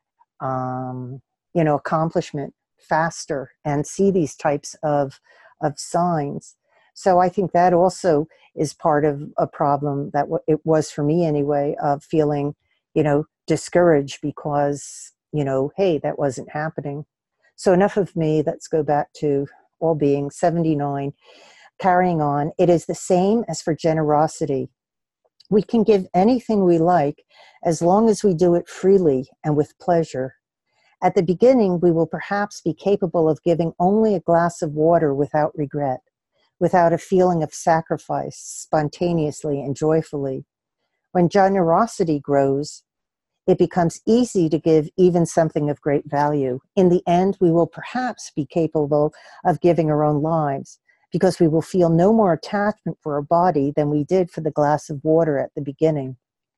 you know, accomplishment faster and see these types of signs. So I think that also is part of a problem that it was for me anyway, of feeling, you know, discouraged because, you know, hey, that wasn't happening. So enough of me. Let's go back to all being 79. Carrying on, it is the same as for generosity. We can give anything we like as long as we do it freely and with pleasure. At the beginning, we will perhaps be capable of giving only a glass of water without regret, without a feeling of sacrifice, spontaneously and joyfully. When generosity grows, it becomes easy to give even something of great value. In the end, we will perhaps be capable of giving our own lives, because we will feel no more attachment for our body than we did for the glass of water at the beginning.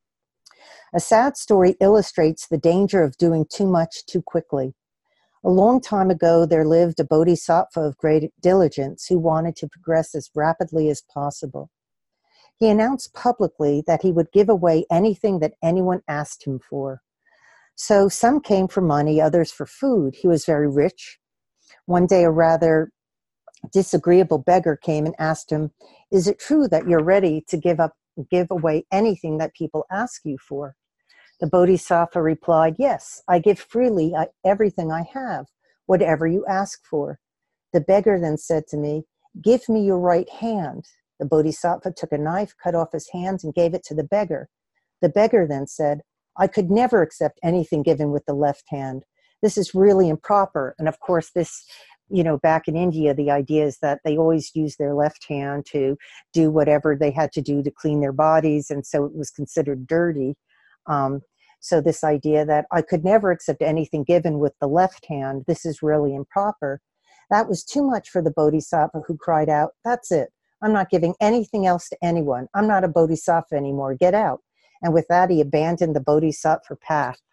A sad story illustrates the danger of doing too much too quickly. A long time ago, there lived a bodhisattva of great diligence who wanted to progress as rapidly as possible. He announced publicly that he would give away anything that anyone asked him for. So some came for money, others for food. He was very rich. One day, a rather disagreeable beggar came and asked him, "Is it true that you're ready to give away anything that people ask you for?" The bodhisattva replied, "Yes, I give freely everything I have, whatever you ask for." The beggar then said to me, "Give me your right hand." The bodhisattva took a knife, cut off his hands, and gave it to the beggar. The beggar then said, "I could never accept anything given with the left hand. This is really improper." And of course, this, you know, back in India, the idea is that they always used their left hand to do whatever they had to do to clean their bodies, and so it was considered dirty. So this idea that I could never accept anything given with the left hand, this is really improper. That was too much for the bodhisattva, who cried out, "That's it. I'm not giving anything else to anyone. I'm not a bodhisattva anymore. Get out." And with that, he abandoned the bodhisattva path.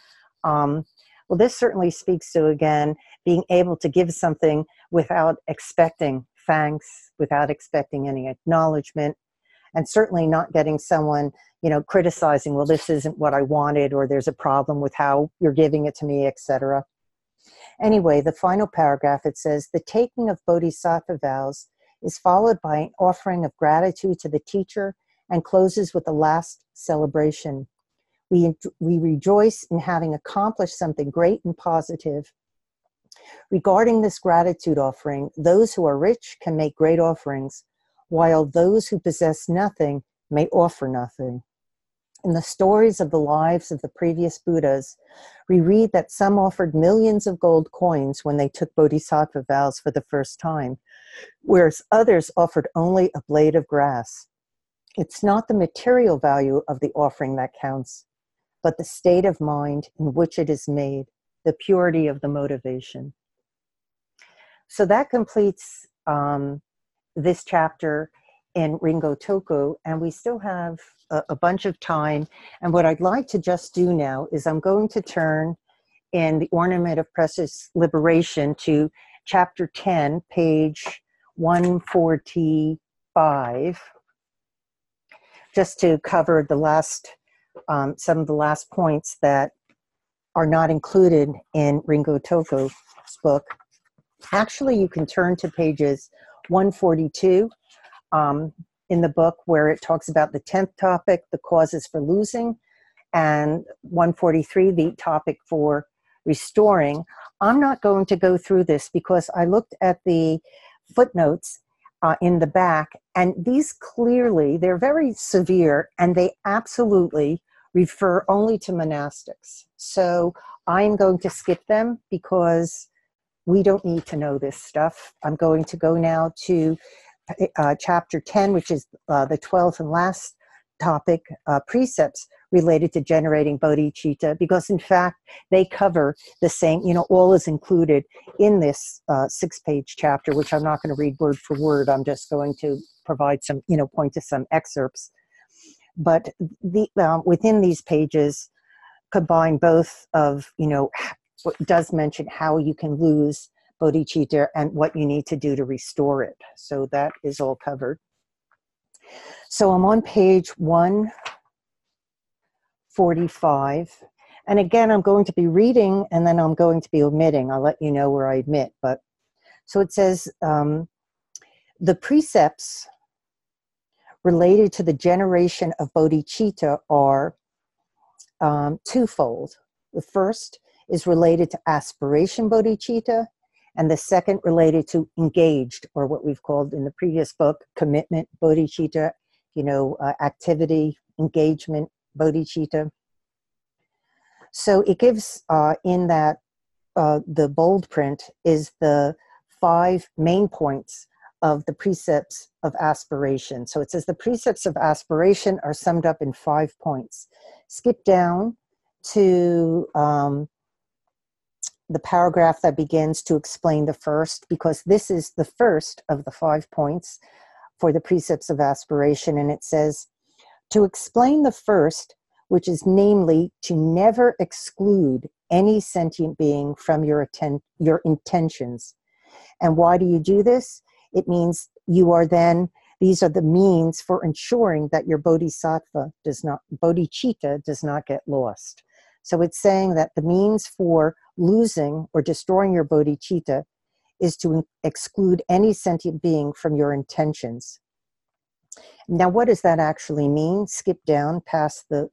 Well, this certainly speaks to, again, being able to give something without expecting thanks, without expecting any acknowledgement, and certainly not getting someone, you know, criticizing, well, this isn't what I wanted, or there's a problem with how you're giving it to me, etc. Anyway, the final paragraph, it says, the taking of bodhisattva vows is followed by an offering of gratitude to the teacher and closes with the last celebration. We rejoice in having accomplished something great and positive. Regarding this gratitude offering, those who are rich can make great offerings, while those who possess nothing may offer nothing. In the stories of the lives of the previous Buddhas, we read that some offered millions of gold coins when they took bodhisattva vows for the first time, whereas others offered only a blade of grass. It's not the material value of the offering that counts, but the state of mind in which it is made, the purity of the motivation. So that completes this chapter in Ringo Toko, and we still have a bunch of time. And what I'd like to just do now is I'm going to turn in the Ornament of Precious Liberation to chapter 10, page 145, just to cover the last, some of the last points that are not included in Ringo Toko's book. Actually, you can turn to pages 142 in the book, where it talks about the 10th topic, the causes for losing, and 143, the topic for restoring. I'm not going to go through this because I looked at the footnotes in the back, and these clearly, they're very severe, and they absolutely refer only to monastics. So I'm going to skip them because we don't need to know this stuff. I'm going to go now to chapter 10, which is the 12th and last topic, precepts related to generating bodhicitta, because in fact, they cover the same, all is included in this 6-page chapter, which I'm not going to read word for word. I'm just going to provide some, point to some excerpts. But within these pages, combine both of, what does mention how you can lose bodhicitta and what you need to do to restore it. So that is all covered. So I'm on page 145. And again, I'm going to be reading and then I'm going to be omitting. I'll let you know where I omit. But so it says, the precepts related to the generation of bodhicitta are twofold. The first is related to aspiration bodhicitta, and the second related to engaged, or what we've called in the previous book, commitment bodhicitta, activity, engagement bodhicitta. So it gives in that the bold print is the 5 main points of the precepts of aspiration. So it says the precepts of aspiration are summed up in 5 points. Skip down to the paragraph that begins to explain the first, because this is the first of the 5 points for the precepts of aspiration. And it says, to explain the first, which is namely to never exclude any sentient being from your intentions. And why do you do this? It means you are then, these are the means for ensuring that your bodhicitta does not get lost. So it's saying that the means for losing or destroying your bodhicitta is to exclude any sentient being from your intentions. Now, what does that actually mean? Skip down past the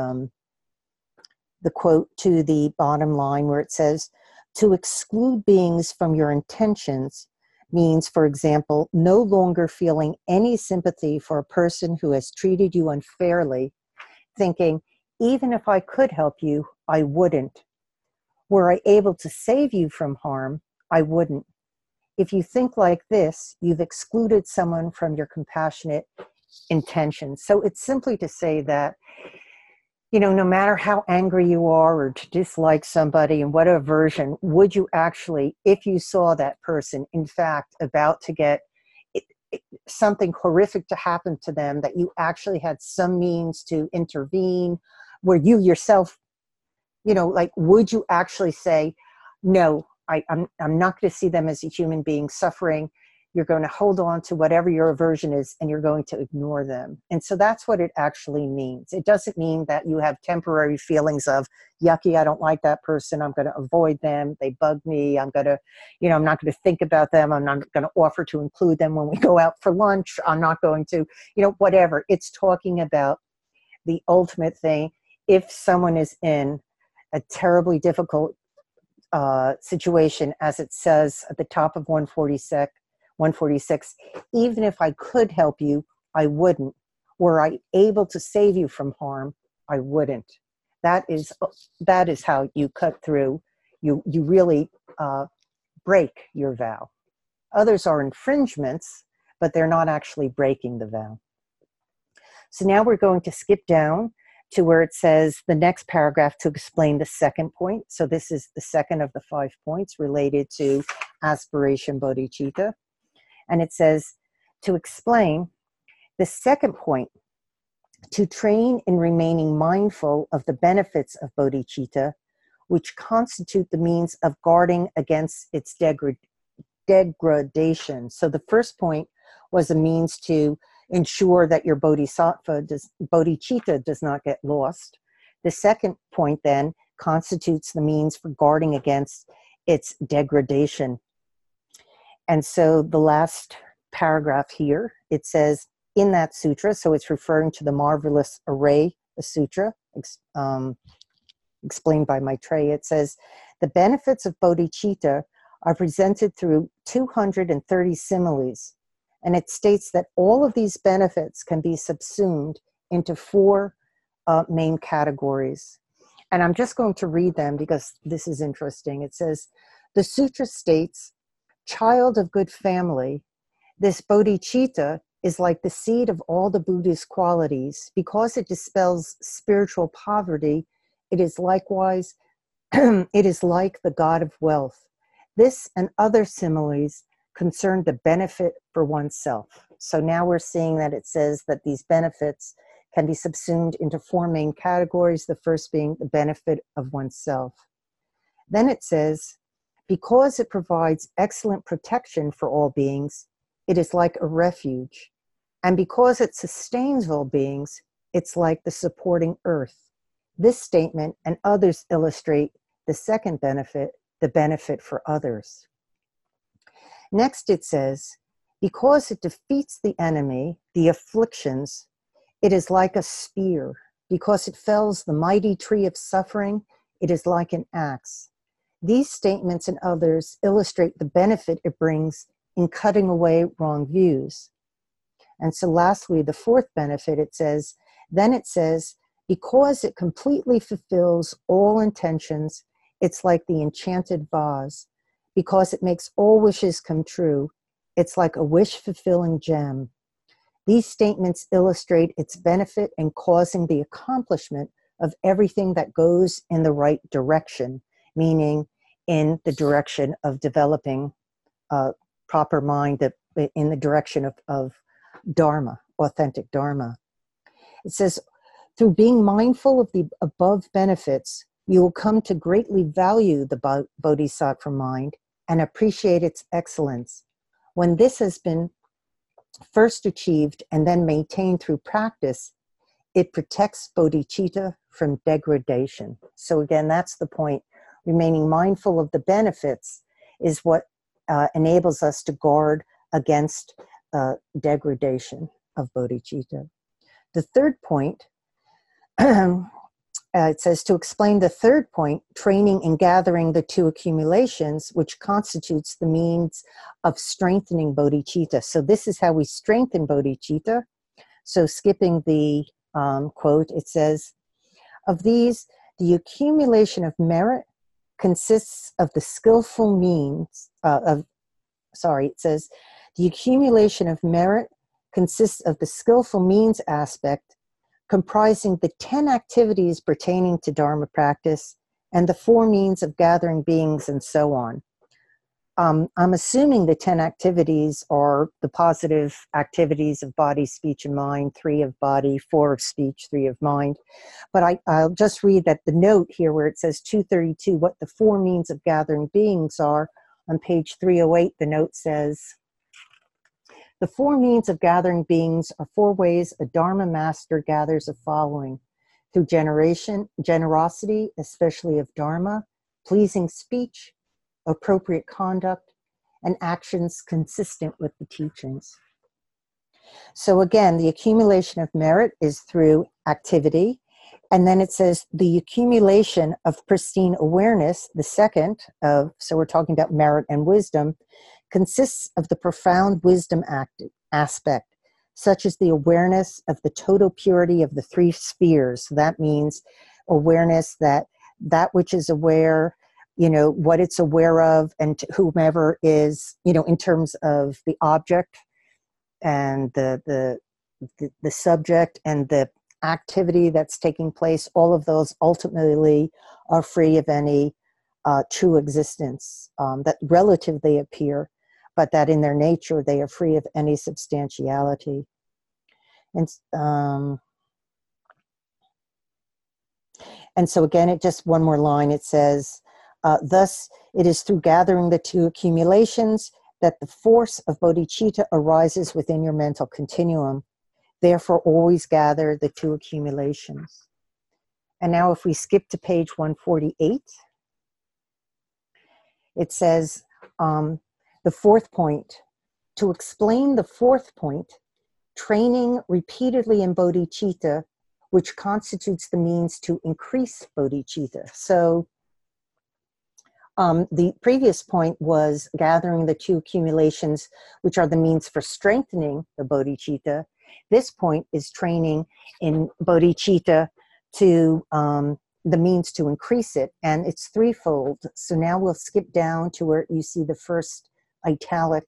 quote to the bottom line where it says, to exclude beings from your intentions means, for example, no longer feeling any sympathy for a person who has treated you unfairly, thinking, even if I could help you, I wouldn't. Were I able to save you from harm, I wouldn't. If you think like this, you've excluded someone from your compassionate intentions. So it's simply to say that, no matter how angry you are or to dislike somebody and what aversion, would you actually, if you saw that person, in fact, about to get something horrific to happen to them, that you actually had some means to intervene, where you yourself, would you actually say, no, I'm not going to see them as a human being suffering. You're going to hold on to whatever your aversion is and you're going to ignore them. And so that's what it actually means. It doesn't mean that you have temporary feelings of, yucky, I don't like that person, I'm going to avoid them, they bug me, I'm going to, I'm not going to think about them, I'm not going to offer to include them when we go out for lunch, I'm not going to, whatever. It's talking about the ultimate thing. If someone is in a terribly difficult situation, as it says at the top of 146, even if I could help you, I wouldn't. Were I able to save you from harm, I wouldn't. That is how you cut through. You really break your vow. Others are infringements, but they're not actually breaking the vow. So now we're going to skip down to where it says the next paragraph to explain the second point. So this is the second of the 5 points related to aspiration bodhicitta. And it says, to explain the second point, to train in remaining mindful of the benefits of bodhicitta, which constitute the means of guarding against its degradation. So the first point was a means to ensure that your bodhicitta does not get lost. The second point then constitutes the means for guarding against its degradation. And so the last paragraph here, it says in that sutra, so it's referring to the marvelous array, the sutra, explained by Maitreya, it says, the benefits of bodhicitta are presented through 230 similes. And it states that all of these benefits can be subsumed into 4 main categories. And I'm just going to read them because this is interesting. It says, the sutra states, child of good family, this bodhicitta is like the seed of all the Buddha's qualities. Because it dispels spiritual poverty, it is likewise, it is like the god of wealth. This and other similes concern the benefit for oneself. So now we're seeing that it says that these benefits can be subsumed into 4 main categories, the first being the benefit of oneself. Then it says, because it provides excellent protection for all beings, it is like a refuge. And because it sustains all beings, it's like the supporting earth. This statement and others illustrate the second benefit, the benefit for others. Next it says, because it defeats the enemy, the afflictions, it is like a spear. Because it fells the mighty tree of suffering, it is like an axe. These statements and others illustrate the benefit it brings in cutting away wrong views. And so lastly, the 4th benefit, it says, then it says, because it completely fulfills all intentions, it's like the enchanted vase. Because it makes all wishes come true, it's like a wish-fulfilling gem. These statements illustrate its benefit in causing the accomplishment of everything that goes in the right direction, meaning in the direction of developing a proper mind, in the direction of Dharma, authentic Dharma. It says, through being mindful of the above benefits, you will come to greatly value the bodhisattva mind and appreciate its excellence. When this has been first achieved and then maintained through practice, it protects bodhicitta from degradation. So again, that's the point. Remaining mindful of the benefits is what enables us to guard against degradation of bodhicitta. The third point, it says, to explain the third point, training and gathering the 2 accumulations, which constitutes the means of strengthening bodhicitta. So this is how we strengthen bodhicitta. So skipping the quote, it says, of these, the accumulation of merit consists of the skillful means, it says, the accumulation of merit consists of the skillful means aspect, comprising the 10 activities pertaining to Dharma practice and the 4 means of gathering beings and so on. I'm assuming the 10 activities are the positive activities of body, speech, and mind, 3 of body, 4 of speech, 3 of mind. But I'll just read that the note here where it says 232, what the 4 means of gathering beings are. On page 308, the note says, the 4 means of gathering beings are 4 ways a Dharma master gathers the following: through generosity, especially of Dharma, pleasing speech, appropriate conduct, and actions consistent with the teachings. So again, the accumulation of merit is through activity. And then it says the accumulation of pristine awareness, the second of, so we're talking about merit and wisdom, consists of the profound wisdom aspect, such as the awareness of the total purity of the 3 spheres. So that means awareness that which is aware, what it's aware of, and whomever is, in terms of the object and the subject and the activity that's taking place, all of those ultimately are free of any true existence, that relatively appear, but that in their nature they are free of any substantiality. And so again, it just one more line, it says, thus it is through gathering the two accumulations that the force of bodhicitta arises within your mental continuum. Therefore, always gather the two accumulations. And now if we skip to page 148, it says, the fourth point, to explain the fourth point, training repeatedly in bodhicitta, which constitutes the means to increase bodhicitta. So the previous point was gathering the two accumulations, which are the means for strengthening the bodhicitta. This point is training in bodhicitta to the means to increase it, and it's threefold. So now we'll skip down to where you see the first italic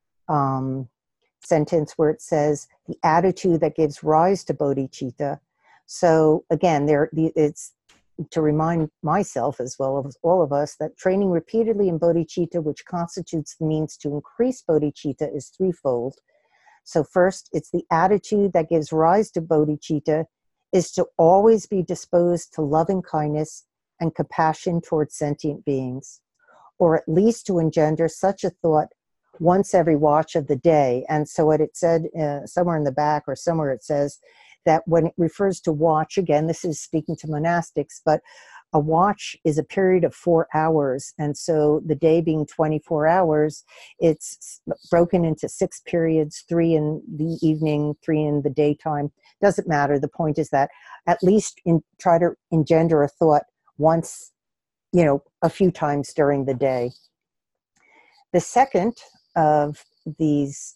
sentence where it says the attitude that gives rise to bodhicitta. So again, it's to remind myself as well as all of us that training repeatedly in bodhicitta, which constitutes the means to increase bodhicitta, is threefold. So first, it's the attitude that gives rise to bodhicitta is to always be disposed to loving kindness and compassion towards sentient beings, or at least to engender such a thought once every watch of the day. And so what it said somewhere in the back or somewhere it says that when it refers to watch, again, this is speaking to monastics, but a watch is a period of 4 hours. And so the day being 24 hours, it's broken into 6 periods, 3 in the evening, 3 in the daytime. Doesn't matter. The point is that at least try to engender a thought once, a few times during the day. The second of these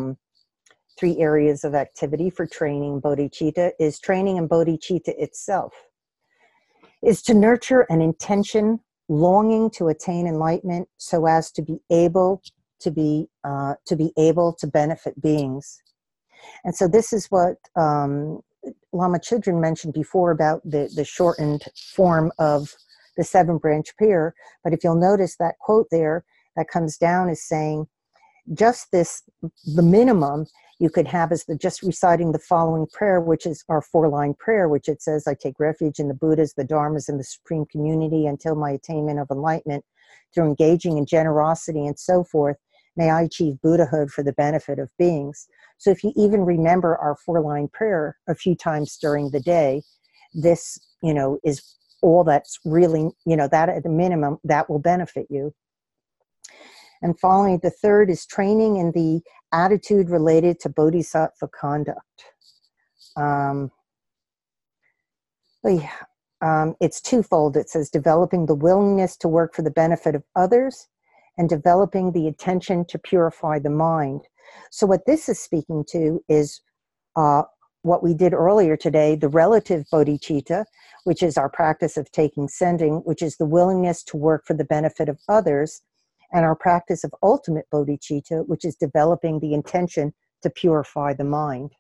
3 areas of activity for training bodhicitta is training in bodhicitta itself, is to nurture an intention longing to attain enlightenment so as to be able to benefit beings. And so this is what Lama Chödrön mentioned before about the shortened form of the 7-branch pair. But if you'll notice that quote there that comes down is saying, just the minimum you could have is just reciting the following prayer, which is our 4-line prayer, which it says, I take refuge in the Buddhas, the Dharmas, and the Supreme Community until my attainment of enlightenment. Through engaging in generosity and so forth, may I achieve Buddhahood for the benefit of beings. So if you even remember our 4-line prayer a few times during the day, this, is all that's really, that at the minimum, that will benefit you. And finally, the third is training in the attitude related to bodhisattva conduct. It's twofold. It says developing the willingness to work for the benefit of others and developing the intention to purify the mind. So what this is speaking to is what we did earlier today, the relative bodhicitta, which is our practice of taking sending, which is the willingness to work for the benefit of others, and our practice of ultimate bodhicitta, which is developing the intention to purify the mind.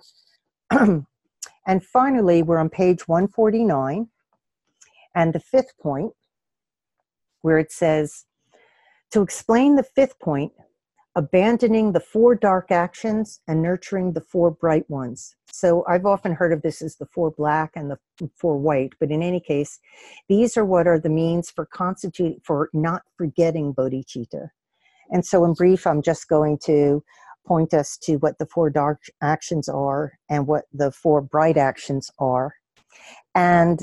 And finally, we're on page 149, and the 5th point, where it says, to explain the 5th point, abandoning the 4 dark actions and nurturing the 4 bright ones. So I've often heard of this as the 4 black and the 4 white, but in any case, these are what are the means for not forgetting bodhicitta. And so in brief, I'm just going to point us to what the 4 dark actions are and what the 4 bright actions are. And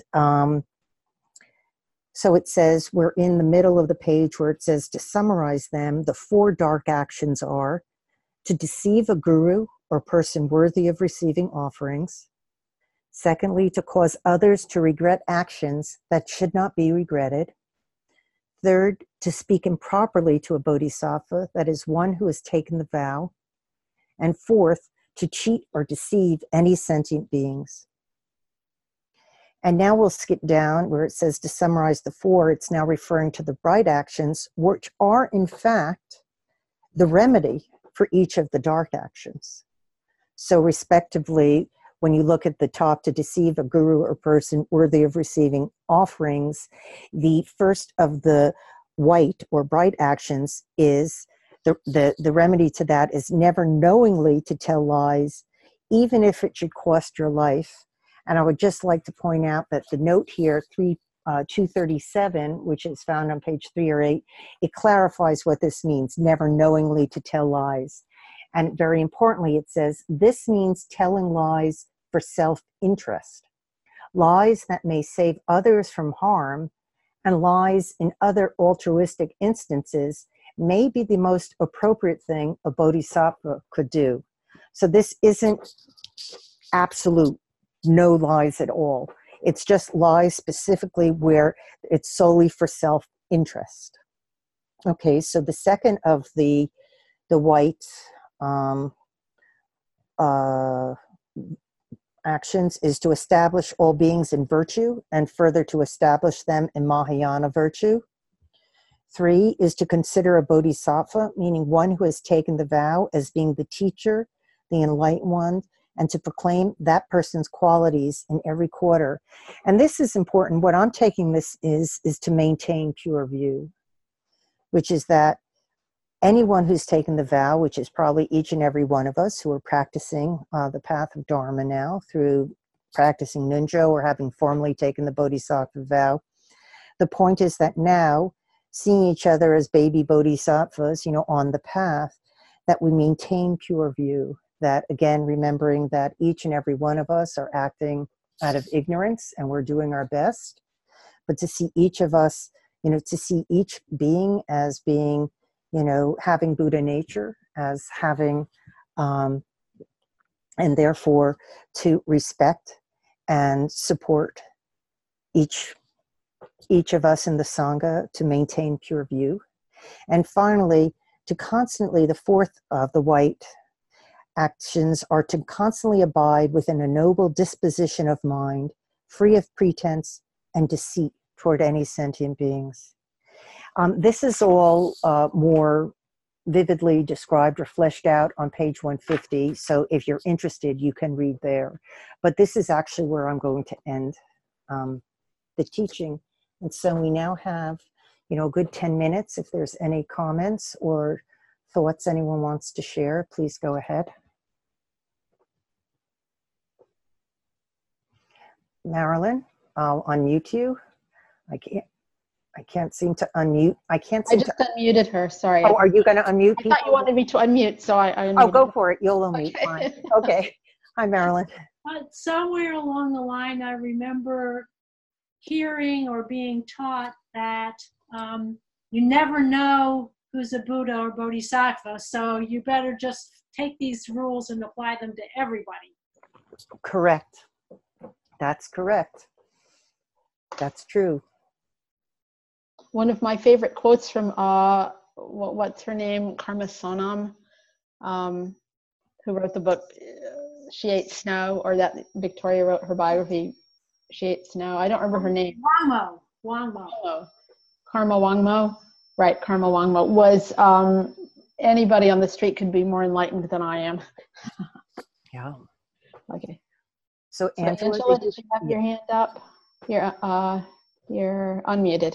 so it says, we're in the middle of the page where it says to summarize them, the 4 dark actions are to deceive a guru or person worthy of receiving offerings. Secondly, to cause others to regret actions that should not be regretted. Third, to speak improperly to a bodhisattva, that is one who has taken the vow. And fourth, to cheat or deceive any sentient beings. And now we'll skip down where it says to summarize the 4. It's now referring to the bright actions, which are in fact the remedy for each of the dark actions. So respectively, when you look at the top, to deceive a guru or person worthy of receiving offerings, the first of the white or bright actions is the remedy to that is never knowingly to tell lies, even if it should cost your life. And I would just like to point out that the note here, 237, which is found on page 308, it clarifies what this means, never knowingly to tell lies. And very importantly, it says, this means telling lies for self-interest, lies that may save others from harm, and lies in other altruistic instances may be the most appropriate thing a bodhisattva could do. So this isn't absolute no lies at all. It's just lies specifically where it's solely for self-interest. Okay, so the second of the white actions is to establish all beings in virtue and further to establish them in Mahayana virtue. 3 is to consider a bodhisattva, meaning one who has taken the vow, as being the teacher, the enlightened one, and to proclaim that person's qualities in every quarter. And this is important. What I'm taking this is to maintain pure view, which is that anyone who's taken the vow, which is probably each and every one of us who are practicing the path of Dharma now through practicing Nunjo or having formally taken the bodhisattva vow, the point is that now, seeing each other as baby bodhisattvas, on the path, that we maintain pure view. That, again, remembering that each and every one of us are acting out of ignorance and we're doing our best, but to see each of us, to see each being as being, having Buddha nature, as having, and therefore to respect and support each of us in the Sangha, to maintain pure view. And finally, to constantly, the fourth of the white actions are to constantly abide within a noble disposition of mind, free of pretense and deceit toward any sentient beings. This is all more vividly described or fleshed out on page 150. So if you're interested, you can read there. But this is actually where I'm going to end the teaching. And so we now have, a good 10 minutes. If there's any comments or thoughts anyone wants to share, please go ahead. Marilyn, I'll unmute you. I can't seem to unmute. I just unmuted her, sorry. Oh, are you going to unmute people? I thought you wanted me to unmute, so I unmuted. Oh, go for it. You'll unmute. Okay. Fine. Okay. Hi, Marilyn. Somewhere along the line, I remember hearing or being taught that you never know who's a Buddha or Bodhisattva, so you better just take these rules and apply them to everybody. Correct. That's correct. That's true. One of my favorite quotes from, what's her name? Karma Sonam, who wrote the book, She Ate Snow, or that Victoria wrote her biography, She Ate Snow. I don't remember her name. Wangmo. Karma Wangmo. Right, Karma Wangmo was, anybody on the street could be more enlightened than I am. Yeah. Okay. So Angela, did you have your hand up? You're unmuted.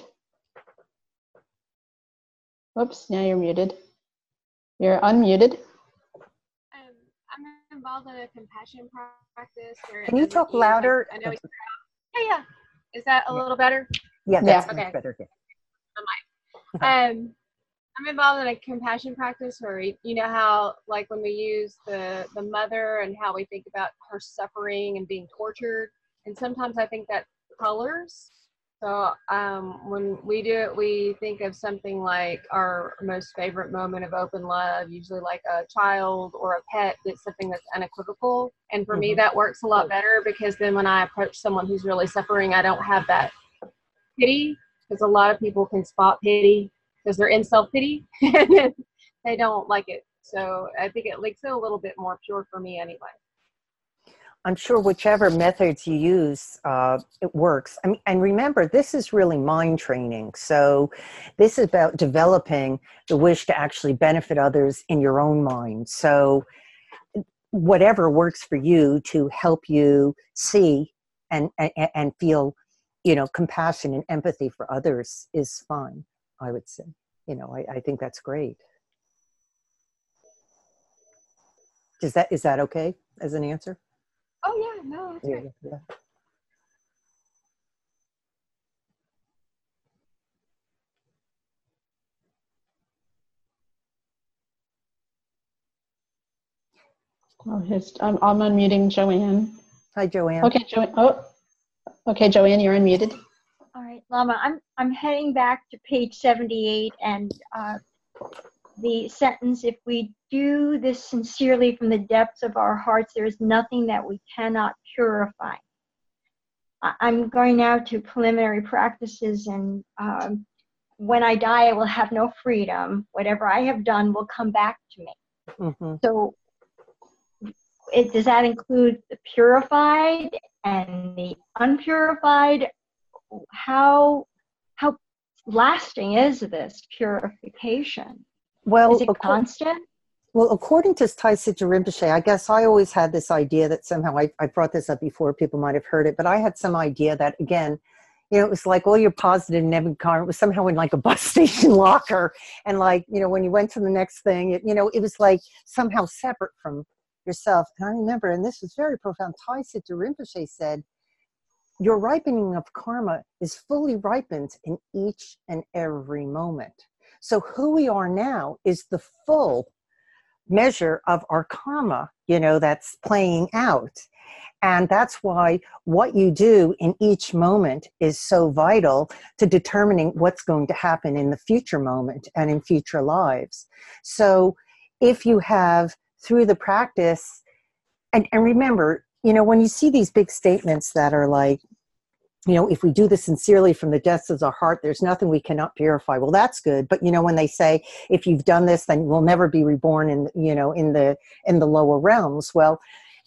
Whoops, now you're muted. You're unmuted. I'm involved in a compassion practice. Can you talk louder? I know. Yeah. Is that a little better? Yeah, that's okay. Much better. Yeah. I'm involved in a compassion practice where, how, like, when we use the mother and how we think about her suffering and being tortured, and sometimes I think that colors. So when we do it, we think of something like our most favorite moment of open love, usually like a child or a pet, that's something that's unequivocal. And for me, that works a lot better, because then when I approach someone who's really suffering, I don't have that pity, because a lot of people can spot pity because they're in self-pity and they don't like it. So I think it makes it a little bit more pure for me anyway. I'm sure whichever methods you use, it works. I mean, and remember, this is really mind training. So this is about developing the wish to actually benefit others in your own mind. So whatever works for you to help you see and feel, compassion and empathy for others is fine, I would say. I think that's great. Is that okay as an answer? Oh yeah, no, that's great. Yeah. Oh, I'm unmuting Joanne. Hi, Joanne. Okay, Joanne. Oh, okay, Joanne, you're unmuted. All right, Lama, I'm heading back to page 78 and the sentence, if we do this sincerely from the depths of our hearts, there is nothing that we cannot purify. I'm going now to preliminary practices, and when I die, I will have no freedom. Whatever I have done will come back to me. Mm-hmm. So does that include the purified and the unpurified? How lasting is this purification? Well, is it constant? Well, according to Taisha Rinpoche, I guess I always had this idea that somehow, I brought this up before, people might have heard it, but I had some idea that, again, it was like all your positive and negative karma was somehow in like a bus station locker. And like, when you went to the next thing, it was like somehow separate from yourself. And I remember, and this was very profound, Taisha Rinpoche said, your ripening of karma is fully ripened in each and every moment. So who we are now is the full measure of our karma, that's playing out. And that's why what you do in each moment is so vital to determining what's going to happen in the future moment and in future lives. So if you have, through the practice, and remember, when you see these big statements that are like, if we do this sincerely from the depths of our heart, there's nothing we cannot purify. Well, that's good. But, when they say, if you've done this, then we'll never be reborn in the lower realms. Well,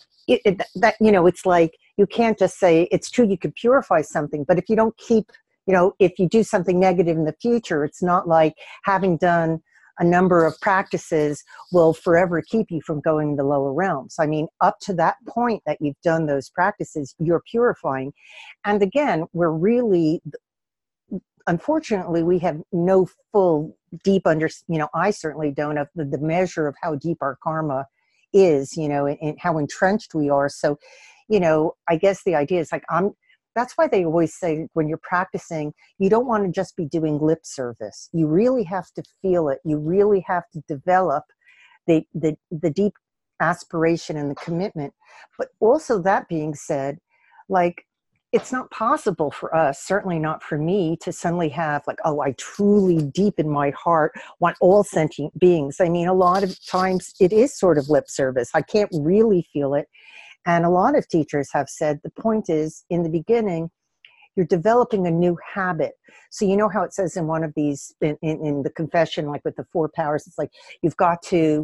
it's like, you can't just say, it's true, you could purify something. But if you don't keep, if you do something negative in the future, it's not like having done a number of practices will forever keep you from going to the lower realms. I mean, up to that point that you've done those practices, you're purifying. And again, we're really, unfortunately, we have no full deep I certainly don't, of the measure of how deep our karma is, and how entrenched we are. So, I guess the idea is like, that's why they always say when you're practicing, you don't want to just be doing lip service. You really have to feel it. You really have to develop the deep aspiration and the commitment. But also, that being said, like, it's not possible for us, certainly not for me, to suddenly have like, oh, I truly deep in my heart want all sentient beings. I mean, a lot of times it is sort of lip service. I can't really feel it. And a lot of teachers have said the point is, in the beginning, you're developing a new habit. So you know how it says in one of these, in the confession, like with the 4 powers, it's like, you've got to,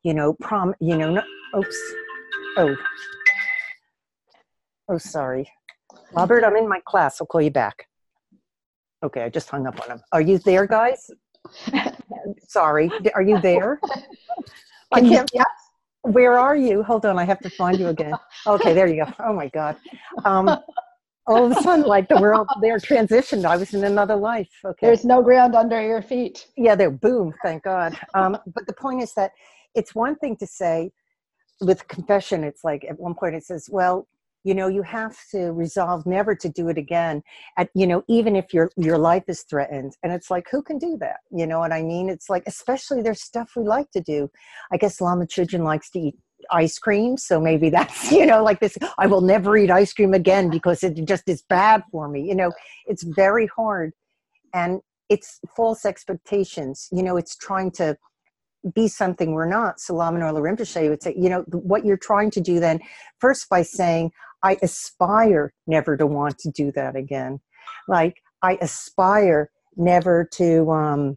sorry. Robert, I'm in my class. I'll call you back. Okay, I just hung up on him. Are you there, guys? Sorry. Are you there? Yes. Where are you? Hold on, I have to find you again. Okay, there you go. Oh my God. All of a sudden, like the world, they're transitioned. I was in another life. Okay. There's no ground under your feet. Yeah, they're boom, thank God. But the point is that it's one thing to say with confession, it's like at one point it says, well, you have to resolve never to do it again, even if your life is threatened. And it's like, who can do that? You know what I mean? It's like, especially there's stuff we like to do. I guess Lama Chögyam likes to eat ice cream. So maybe that's, like this, I will never eat ice cream again because it just is bad for me. It's very hard. And it's false expectations. It's trying to be something we're not. So Lama Nola Rinpoche would say, what you're trying to do then, first by saying, I aspire never to want to do that again. Like, I aspire never to,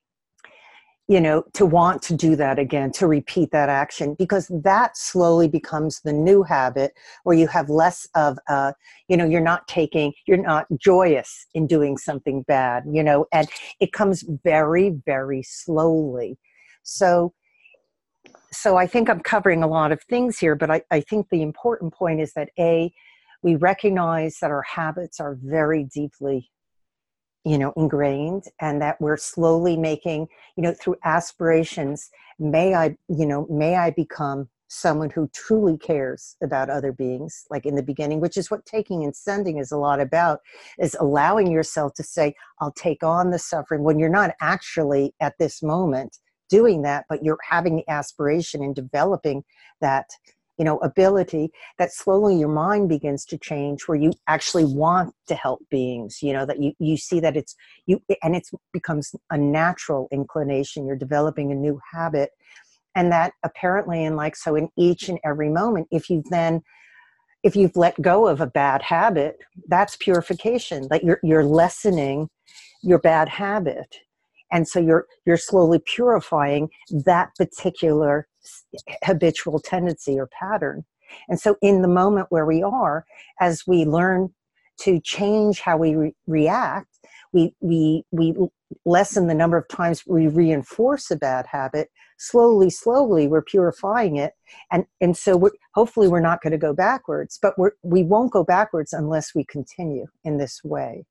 to want to do that again, to repeat that action, because that slowly becomes the new habit where you have less of, you're not joyous in doing something bad, and it comes very, very slowly. So so I think I'm covering a lot of things here, but I think the important point is that we recognize that our habits are very deeply, ingrained, and that we're slowly making, through aspirations, may I become someone who truly cares about other beings, like in the beginning, which is what taking and sending is a lot about, is allowing yourself to say, I'll take on the suffering when you're not actually at this moment doing that, but you're having the aspiration and developing that, ability, that slowly your mind begins to change, where you actually want to help beings, that you see that it's you, and it becomes a natural inclination. You're developing a new habit. And that apparently, so in each and every moment, if you've let go of a bad habit, that's purification. Like you're lessening your bad habit. And so you're slowly purifying that particular habitual tendency or pattern. And so in the moment where we are, as we learn to change how we react, we lessen the number of times we reinforce a bad habit. Slowly, we're purifying it. And so hopefully we're not going to go backwards, but we won't go backwards unless we continue in this way.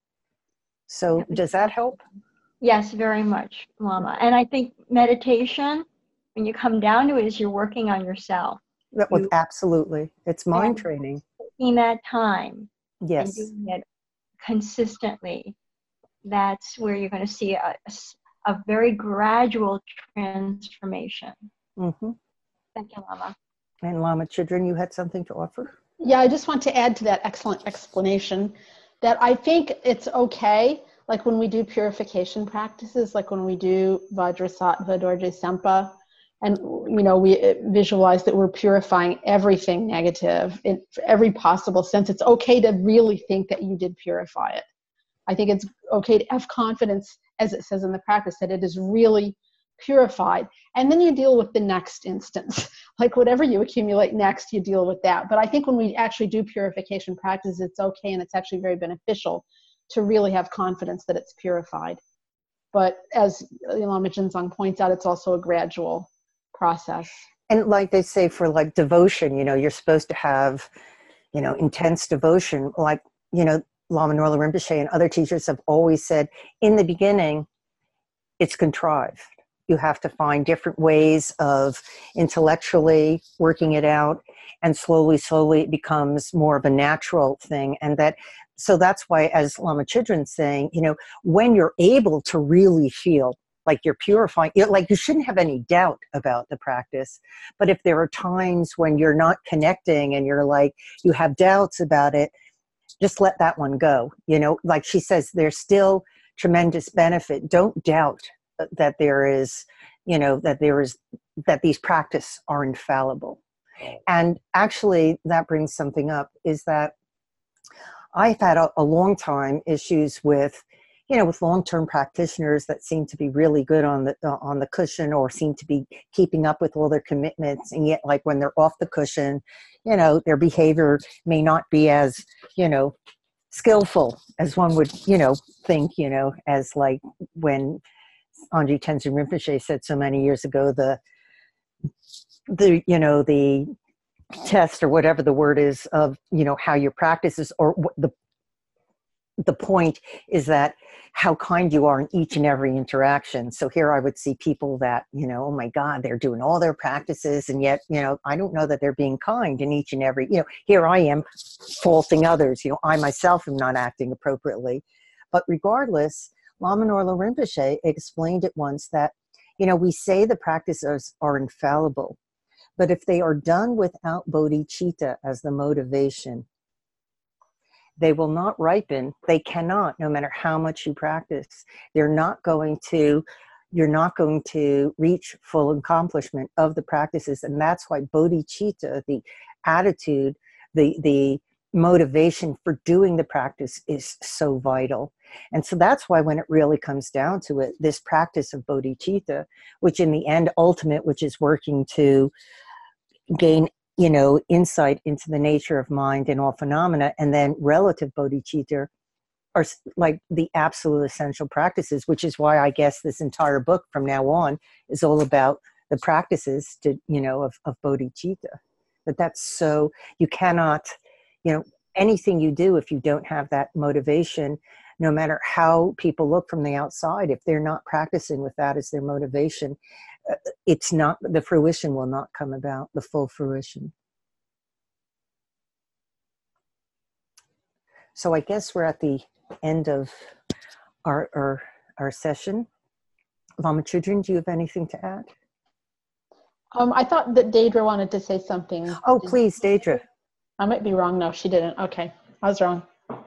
So does that help? Yes, very much, Lama. And I think meditation, when you come down to it, is you're working on yourself. Absolutely. It's mind training. Taking that time Yes. and doing it consistently, that's where you're going to see a very gradual transformation. Mm-hmm. Thank you, Lama. And Lama Chidran, you had something to offer? Yeah, I just want to add to that excellent explanation that I think it's okay, like when we do purification practices, like when we do Vajrasattva, Dorje Sempa, and we visualize that we're purifying everything negative in every possible sense. It's okay to really think that you did purify it. I think it's okay to have confidence, as it says in the practice, that it is really purified. And then you deal with the next instance. Like whatever you accumulate next, you deal with that. But I think when we actually do purification practice, it's okay, and it's actually very beneficial to really have confidence that it's purified. But as Lama Jinzang points out, it's also a gradual process. And like they say for like devotion, you're supposed to have, intense devotion. Like, Lama Norla Rinpoche and other teachers have always said, in the beginning, it's contrived. You have to find different ways of intellectually working it out, and slowly it becomes more of a natural thing. And so that's why, as Lama Chidran's saying, when you're able to really feel like you're purifying, like you shouldn't have any doubt about the practice. But if there are times when you're not connecting and you're like, you have doubts about it, just let that one go. Like she says, there's still tremendous benefit. Don't doubt that that these practices are infallible. And actually that brings something up, is that I've had a long time issues with, with long-term practitioners that seem to be really good on the cushion, or seem to be keeping up with all their commitments. And yet, like when they're off the cushion, their behavior may not be as, skillful as one would, think, as like when Anji Tenzin Rinpoche said so many years ago, the test, or whatever the word is, of how your practice is, or the point is that how kind you are in each and every interaction. So here I would see people that, oh my God, they're doing all their practices, and yet, I don't know that they're being kind in each and every, here I am faulting others, I myself am not acting appropriately. But regardless, Lama Norla Rinpoche explained it once that, we say the practices are infallible, but if they are done without bodhicitta as the motivation, they will not ripen. They cannot, no matter how much you practice. You're not going to reach full accomplishment of the practices. And that's why bodhicitta, the attitude, the motivation for doing the practice, is so vital. And so that's why when it really comes down to it, this practice of bodhicitta, which in the end, ultimate, which is working to gain insight into the nature of mind and all phenomena, and then relative bodhicitta are like the absolute essential practices, which is why I guess this entire book from now on is all about the practices to, of bodhicitta. But that's so, you cannot, anything you do, if you don't have that motivation, no matter how people look from the outside, if they're not practicing with that as their motivation, it's not, the fruition will not come about, the full fruition. So I guess we're at the end of our session. Lama Chudrin, do you have anything to add? I thought that Deidre wanted to say something. Oh, please, Deidre. I might be wrong. No, she didn't. Okay, I was wrong.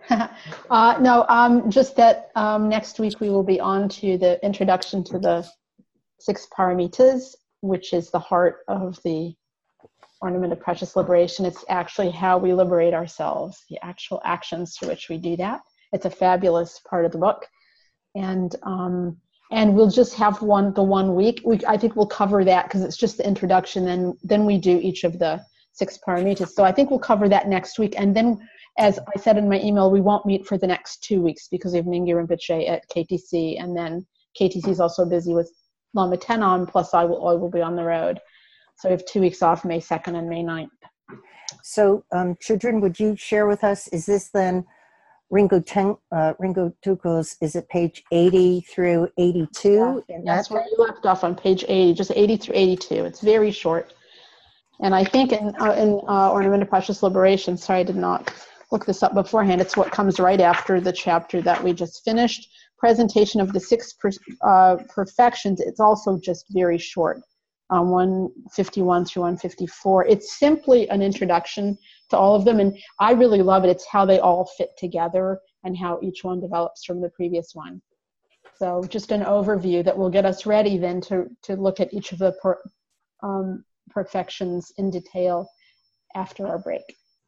No, just that next week we will be on to the introduction to the 6 paramitas, which is the heart of the Ornament of Precious Liberation. It's actually how we liberate ourselves, the actual actions through which we do that. It's a fabulous part of the book. And we'll just have the 1 week. I think we'll cover that because it's just the introduction. Then we do each of the 6 paramitas. So I think we'll cover that next week. And then, as I said in my email, we won't meet for the next 2 weeks because we have Mingyur Rinpoche at KTC. And then KTC is also busy with Lama Tenon, plus I will be on the road. So we have 2 weeks off, May 2nd and May 9th. So, Chudrin, would you share with us, is this then Ringo Tuko's, is it page 80 through 82? Yeah, that's where you left off on page 80, just 80 through 82. It's very short. And I think in Ornament of Precious Liberation, sorry, I did not look this up beforehand, it's what comes right after the chapter that we just finished. Presentation of the 6 perfections, it's also just very short. 151 through 154. It's simply an introduction to all of them, and I really love it. It's how they all fit together and how each one develops from the previous one. So just an overview that will get us ready then to look at each of the perfections in detail after our break.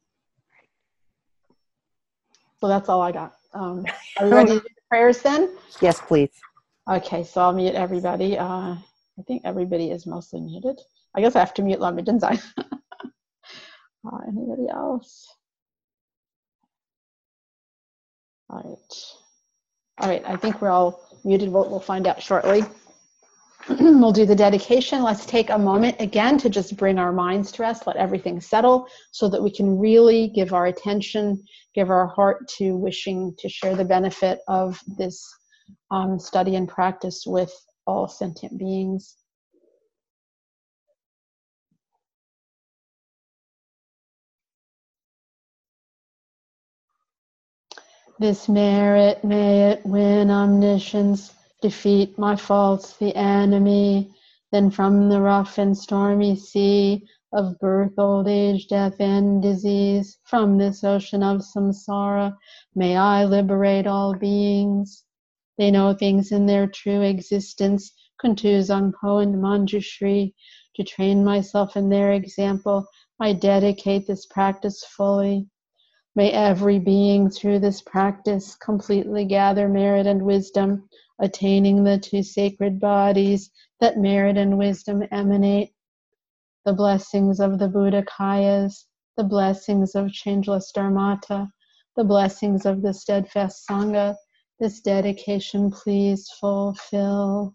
So that's all I got. Are we ready to do the prayers then? Yes, please. Okay, so I'll mute everybody. I think everybody is mostly muted. I guess I have to mute Lama, didn't I? Anybody else? All right, I think we're all muted. We'll find out shortly. We'll do the dedication. Let's take a moment again to just bring our minds to rest, let everything settle so that we can really give our attention, give our heart to wishing to share the benefit of this study and practice with all sentient beings. This merit, may it win omniscience, defeat my faults, the enemy. Then from the rough and stormy sea of birth, old age, death, and disease, from this ocean of samsara, may I liberate all beings. They know things in their true existence, Kuntu Zangpo and Manjushri. To train myself in their example, I dedicate this practice fully. May every being through this practice completely gather merit and wisdom, attaining the 2 sacred bodies that merit and wisdom emanate. The blessings of the Buddhakayas, the blessings of changeless Dharmata, the blessings of the steadfast Sangha, this dedication please fulfill.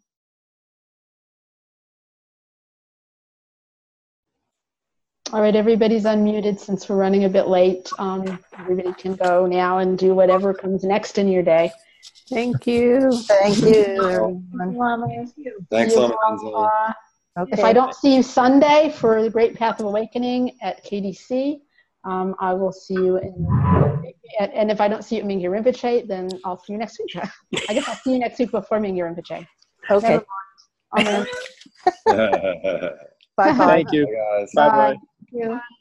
All right, everybody's unmuted since we're running a bit late. Everybody can go now and do whatever comes next in your day. Thank you. Thank you, everyone. Thanks, Lama. Okay. If I don't see you Sunday for the Great Path of Awakening at KDC, I will see you and if I don't see you at Mingyur Rinpoche, then I'll see you next week. I guess I'll see you next week before Mingyur Rinpoche. Okay. Bye-bye. Bye-bye. Thank you. Bye, guys. Bye. Thank you.